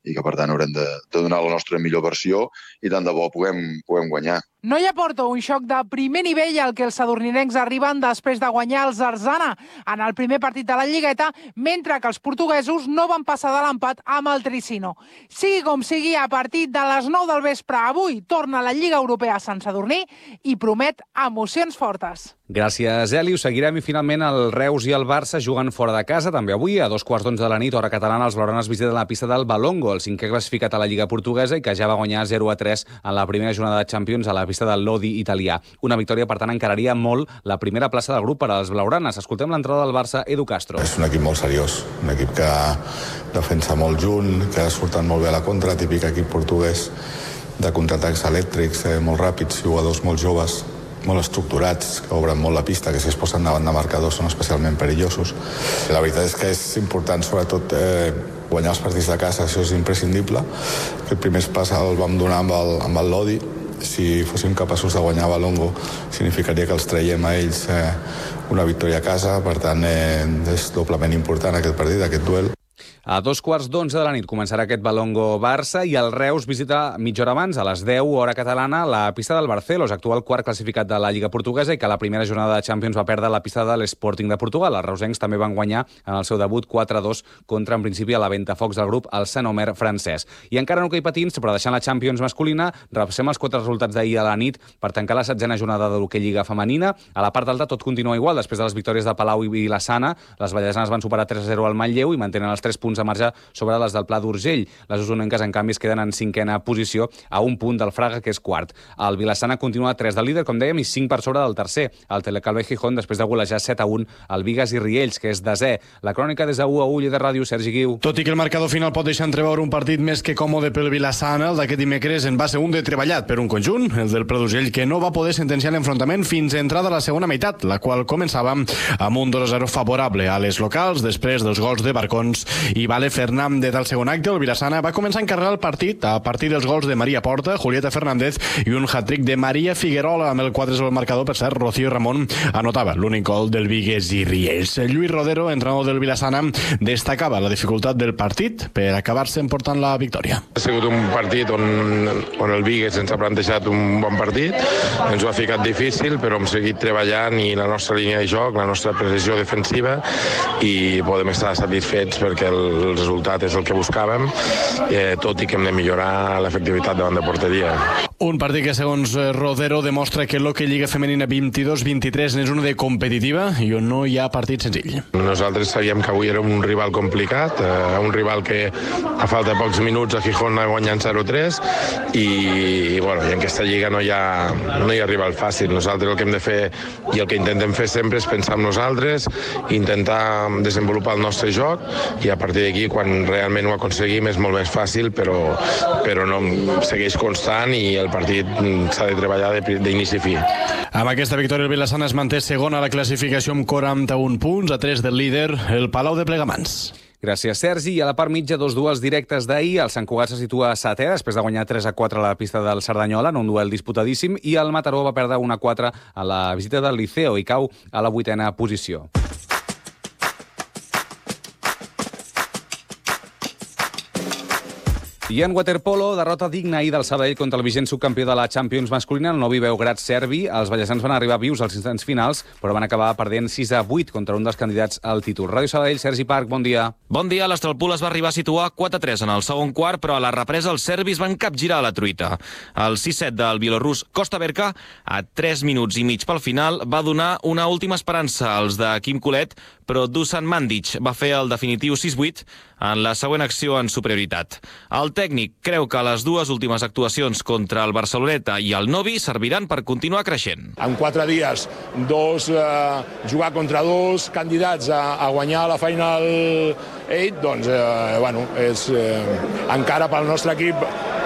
i que per tant haurem de, de donar la nostra millor versió i tant de bo puguem, puguem guanyar. No hi ha Porto, un xoc de primer nivell al que els sadurninencs arriben després de guanyar el Zarzana en el primer partit de la Lligueta, mentre que els portuguesos no van passar de l'empat amb el Tricino. Sigui com sigui, a partir de les nou del vespre avui torna la Lliga Europea a Sant Sadurní i promet emocions fortes. Gràcies, Eli. Ho seguirem i finalment el Reus i el Barça juguen fora de casa. També avui, a dos quarts d'onze de la nit, hora catalana, els blaugranes visiten la pista del Valongo, el cinquè classificat a la Lliga Portuguesa i que ja va guanyar zero a tres en la primera jornada de Champions a la pista del Lodi italià. Una victòria, per tant, encararia molt la primera plaça del grup per als blaugranes. Escoltem l'entrada del Barça, Edu Castro. És un equip molt seriós, un equip que defensa molt junt, que ha sortit molt bé a la contra, típic equip portuguès de contraatacs elèctrics, eh, molt ràpids, jugadors molt joves, molt estructurats, que obren molt la pista, que si es posen davant de marcadors són especialment perillosos. La veritat és que és important, sobretot, eh, guanyar els partits de casa, això és imprescindible. Aquest primer pas el vam donar amb el, amb el Lodi. Si fóssim capaços de guanyar Valongo, significaria que els traiem a ells eh, una victòria a casa, per tant, eh, és doblement important aquest partit, aquest duel. A dos quarts d'onze de la nit començarà aquest Valongo-Barça i el Reus visita mitja hora abans, a les deu, hora catalana, la pista del Barcelos, actual quart classificat de la Lliga Portuguesa i que a la primera jornada de Champions va perdre la pista de l'Sporting de Portugal. Els reusencs també van guanyar en el seu debut quatre a dos contra, en principi, a la ventafocs del grup, el Saint-Omer francès. I encara no hoquei patins, però deixant la Champions masculina, repassem els quatre resultats d'ahir a la nit per tancar la setzena jornada de l'hoquei Lliga femenina. A la part alta tot continua igual. Després de les victòries de Palau i Vilassana, les vallesanes van superar tres a zero al Manlleu i mantenen els tres punts a marge sobre les del Pla d'Urgell. Les usonenques, en canvi, es queden en cinquena posició a un punt del Fraga, que és quart. El Vilassana continua tres del líder, com dèiem, i cinc per sobre del tercer. El Telecalve Gijón, després de golejar set a un al Vigas i Riells, que és desè. La crònica des de u a u de Ràdio, Sergi Guiu. Tot i que el marcador final pot deixar entreveure un partit més que còmode pel Vilassana, el d'aquest dimecres en va ser un de treballat per un conjunt, el del Pla d'Urgell, que no va poder sentenciar l'enfrontament fins a entrada a la segona meitat, la qual començava amb un dos a zero favorable a les locals, després dels gols de Barcons i Vale Fernández al segon acte. El Vilassana va començar a encarregar el partit a partir dels gols de Maria Porta, Julieta Fernández i un hat-trick de Maria Figuerola amb el quatre sobre el marcador. Per cert, Rocío Ramón anotava l'únic gol del Vigues i Riells. Lluís Rodero, entrenador del Vilassana, destacava la dificultat del partit per acabar-se emportant la victòria. Ha sigut un partit on, on el Vigues ens ha plantejat un bon partit, ens ho ha ficat difícil, però hem seguit treballant i la nostra línia de joc, la nostra precisió defensiva, i podem estar satisfets perquè el resultat és el que buscàvem, eh, tot i que hem de millorar l'efectivitat davant de porteria. Un partit que, segons Rodero, demostra que l'hoquei Lliga Femenina vint-i-dos vint-i-tres és una de competitiva i on no hi ha partit senzill. Nosaltres sabíem que avui era un rival complicat, eh, un rival que a falta de pocs minuts a Gijón ha guanyat zero a tres i, i, bueno, i en aquesta lliga no hi, ha, no hi ha rival fàcil. Nosaltres el que hem de fer i el que intentem fer sempre és pensar en nosaltres, intentar desenvolupar el nostre joc i a partir d'aquí, quan realment ho aconseguim, és molt més fàcil, però, però no segueix constant i el partit s'ha de treballar d'inici a fi. Amb aquesta victòria el Vilassana es manté segon a la classificació amb quaranta-un punts, a tres del líder, el Palau de Plegamans. Gràcies, Sergi. I a la part mitja, dos duels directes d'ahir. El Sant Cugat se situa setè, després de guanyar tres a quatre a la pista del Cerdanyola, en un duel disputadíssim, i el Mataró va perdre un a quatre a la visita del Liceo i cau a la vuitena posició. I en waterpolo, derrota digna ahir del Sabadell contra el vigent subcampió de la Champions masculina, el Novi Beograd serbi. Els ballesans van arribar vius als instants finals, però van acabar perdent sis a vuit contra un dels candidats al títol. Ràdio Sabadell, Sergi Parc, bon dia. Bon dia. L'Estralpul es va arribar a situar quatre a tres en el segon quart, però a la represa els serbis van capgirar la truita. El sis set del bielorrus Kosta Berka, a tres minuts i mig pel final, va donar una última esperança als de Quim Colet, però Dusan Mandic va fer el definitiu sis vuit en la següent acció en superioritat. El tècnic creu que les dues últimes actuacions contra el Barceloneta i el Novi serviran per continuar creixent. En quatre dies, dos, eh, jugar contra dos candidats a, a guanyar la Final ocho, doncs, eh, bueno, és, eh, encara pel nostre equip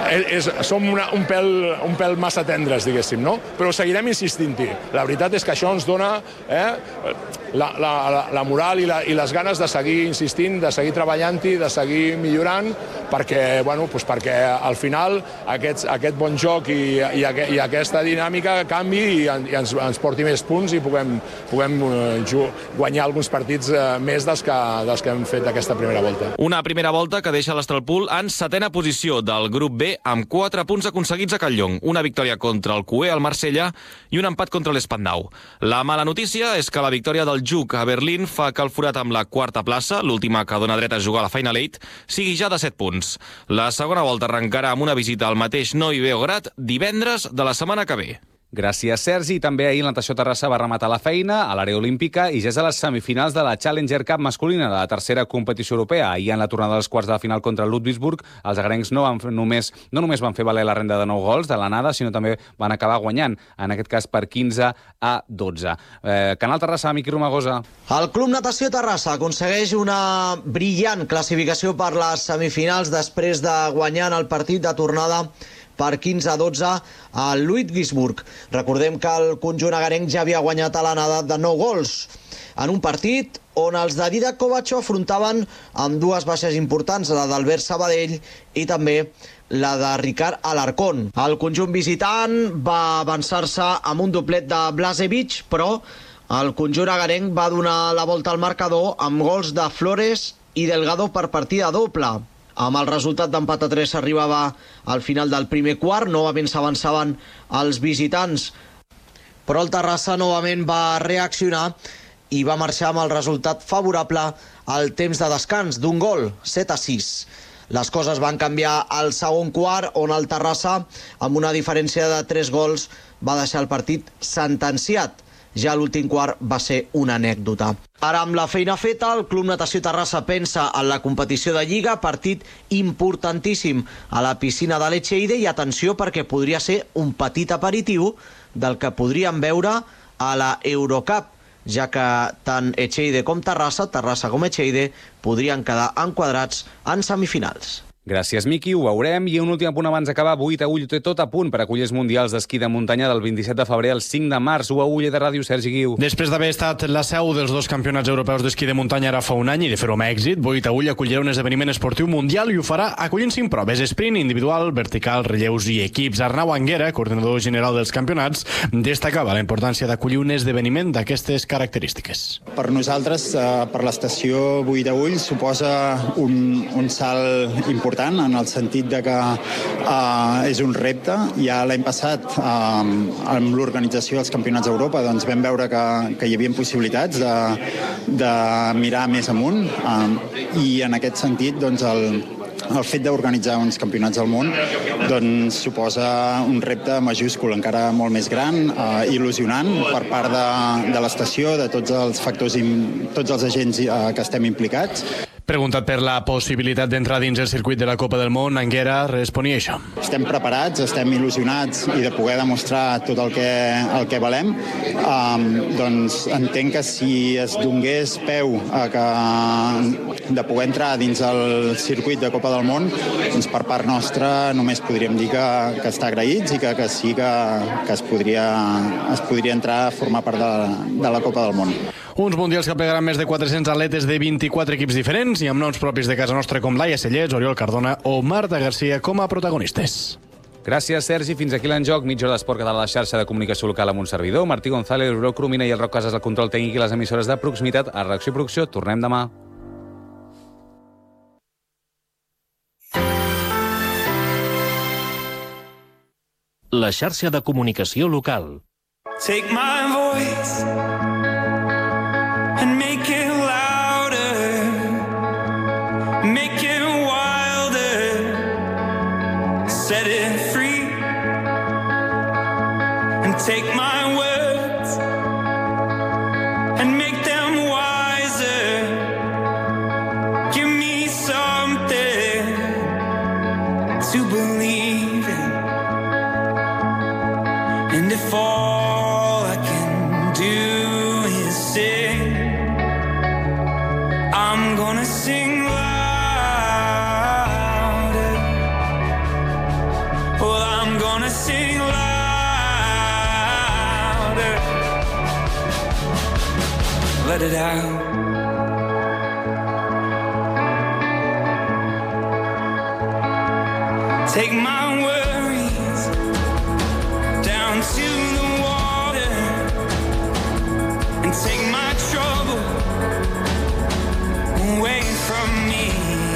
és, som una, un, pèl, un pèl massa tendres, diguéssim, no? Però seguirem insistint-hi. La veritat és que això ens dona eh, la, la, la moral i, la, i les ganes de seguir insistint, de seguir treballant-hi, de seguir millorant, perquè, bueno, doncs perquè al final aquest, aquest bon joc i, i, i aquesta dinàmica canvi i, i ens, ens porti més punts i puguem, puguem guanyar alguns partits més dels que, dels que hem fet aquesta primera volta. Una primera volta que deixa l'Astralpool en setena posició del grup B amb quatre punts aconseguits a Catlllong, una victòria contra el Q E al Marsella i un empat contra l'Espandau. La mala notícia és que la victòria del Juc a Berlín fa que el forat amb la quarta plaça, l'última que dona dret a jugar a la Final Eight, sigui ja de set punts. La segona volta arrencarà amb una visita al mateix Novi Beograd divendres de la setmana que ve. Gràcies, Sergi. També ahir la natació Terrassa va rematar la feina a l'àrea olímpica i ja és a les semifinals de la Challenger Cup masculina, de la tercera competició europea. Ahir en la tornada dels quarts de la final contra el Ludwigsburg, els agarencs no, van només, no només van fer valer la renda de nou gols de la nada, sinó també van acabar guanyant, en aquest cas per quinze a dotze. Eh, Canal Terrassa, Miqui Romagosa. El Club Natació Terrassa aconsegueix una brillant classificació per les semifinals després de guanyar el partit de tornada per quinze a dotze a Ludwigsburg. Recordem que el conjunt agarenc ja havia guanyat a l'anada de nou gols en un partit on els de Didac Kovačo afrontaven amb dues baixes importants, la d'Albert Sabadell i també la de Ricard Alarcón. El conjunt visitant va avançar-se amb un doblet de Blažević, però el conjunt agarenc va donar la volta al marcador amb gols de Flores i Delgado per partida doble. Amb el resultat d'empat a tres s'arribava al final del primer quart, novament s'avançaven els visitants, però el Terrassa novament va reaccionar i va marxar amb el resultat favorable al temps de descans d'un gol, set a sis. Les coses van canviar al segon quart, on el Terrassa, amb una diferència de tres gols, va deixar el partit sentenciat. Ja l'últim quart va ser una anècdota. Ara, amb la feina feta, el Club Natació Terrassa pensa en la competició de Lliga, partit importantíssim a la piscina de l'Echeide, i atenció perquè podria ser un petit aperitiu del que podríem veure a la Eurocup, ja que tant Echeide com Terrassa, Terrassa com Echeide, podrien quedar enquadrats en semifinals. Gràcies, Miqui, ho veurem. I un últim apunt abans d'acabar. Vuit a Ull té tot a punt per acollir els mundials d'esquí de muntanya del vint-i-set de febrer al cinc de març. U a Ull de Ràdio, Sergi Guiu. Després d'haver estat la seu dels dos campionats europeus d'esquí de muntanya ara fa un any i de fer-ho amb èxit, Vuit a Ull acollirà un esdeveniment esportiu mundial i ho farà acollint cinc proves: sprint, individual, vertical, relleus i equips. Arnau Anguera, coordinador general dels campionats, destacava la importància d'acollir un esdeveniment d'aquestes característiques. Per nosaltres, per l'estació Vuit a Ull, suposa un, un salt important en el sentit de que uh, és un repte. Ja l'any passat, uh, amb l'organització dels Campionats d'Europa, doncs vam veure que, que hi havia possibilitats de, de mirar més amunt, uh, i en aquest sentit doncs, el, el fet d'organitzar uns campionats del món doncs, suposa un repte majúscul, encara molt més gran, eh, il·lusionant per part de, de l'estació, de tots els factors, tots els agents eh, que estem implicats. Preguntat per la possibilitat d'entrar dins el circuit de la Copa del Món, Anguera responia això. Estem preparats, estem il·lusionats i de poder demostrar tot el que, el que valem. Um, doncs entenc que si es donés peu a que, de poder entrar dins el circuit de Copa del Món, doncs per part nostra només podríem dir que, que està agraïts i que, que sí que, que es, podria, es podria entrar a formar part de, de la Copa del Món. Uns mundials que plegaran més de quatre-cents atletes de vint-i-quatre equips diferents i amb noms propis de casa nostra com Laia Sellers, Oriol Cardona o Marta Garcia com a protagonistes. Gràcies, Sergi. Fins aquí l'enjoc. Mitja hora d'esport català a la xarxa de comunicació local amb un servidor. Martí González, Oriol Cromina i el Roc Casas al control tècnic i les emissores de proximitat. A Reacció i Producció tornem demà. La xarxa de comunicació local. Take my voice and make it louder, make it wilder, set it free, and take my words and make them wiser. Give me something to believe in, and if all I can do is sing, I'm gonna sing louder. let it out. Take my worries down to the water and take my trouble away from me.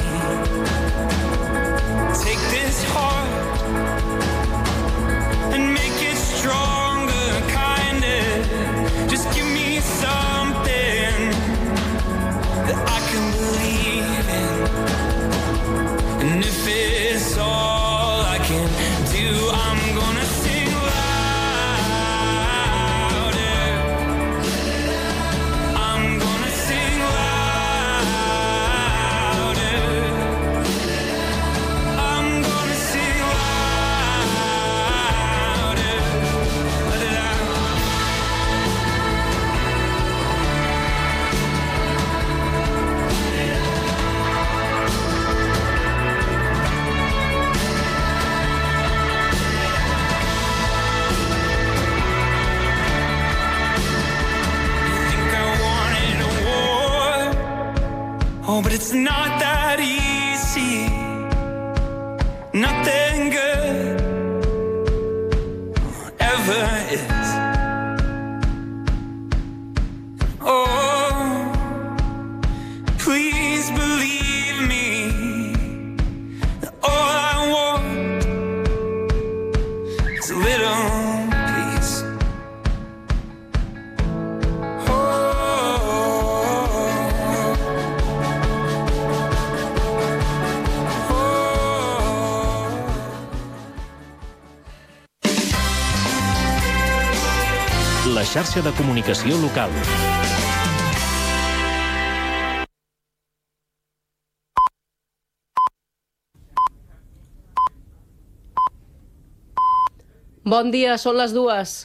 Take this heart and make it stronger, kinder. Just give me something that I can believe in. And if it's all I can do, I'm gonna sing louder. I'm gonna sing louder. I'm gonna sing louder. Let it out. Oh, but it's not that easy. Nothing good ever is. Oh, please believe me that all I want is a little peace. La xarxa de comunicació local. Bon dia, són les dues.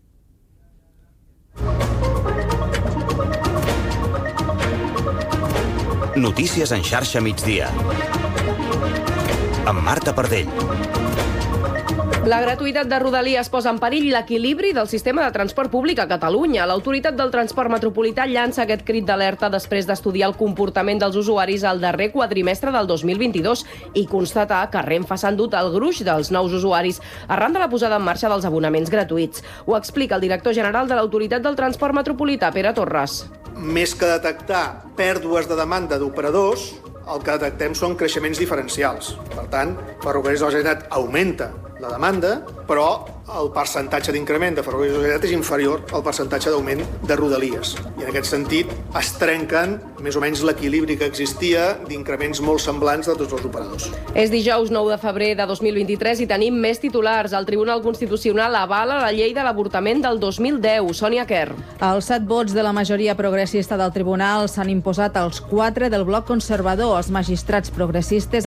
Notícies en xarxa migdia. Amb Marta Pardell. La gratuïtat de Rodalies posa en perill l'equilibri del sistema de transport públic a Catalunya. L'Autoritat del Transport Metropolità llança aquest crit d'alerta després d'estudiar el comportament dels usuaris al darrer quadrimestre del dos mil vint-i-dos i constatar que Renfe s'ha endut el gruix dels nous usuaris arran de la posada en marxa dels abonaments gratuïts. Ho explica el director general de l'Autoritat del Transport Metropolità, Pere Torres. Més que detectar pèrdues de demanda d'operadors, el que detectem són creixements diferencials. Per tant, Ferrocarrils de la Generalitat augmenta la demanda, però el percentatge d'increment de Ferrocarrils de la Generalitat és inferior al percentatge d'augment de Rodalies. I en aquest sentit es trenquen més o menys l'equilibri que existia d'increments molt semblants de tots els operadors. És dijous nou de febrer de dos mil vint-i-tres i tenim més titulars. El Tribunal Constitucional avala la llei de l'avortament del dos mil deu. Sònia Quer. Els set vots de la majoria progressista del Tribunal s'han imposat als quatre del bloc conservador. Els magistrats progressistes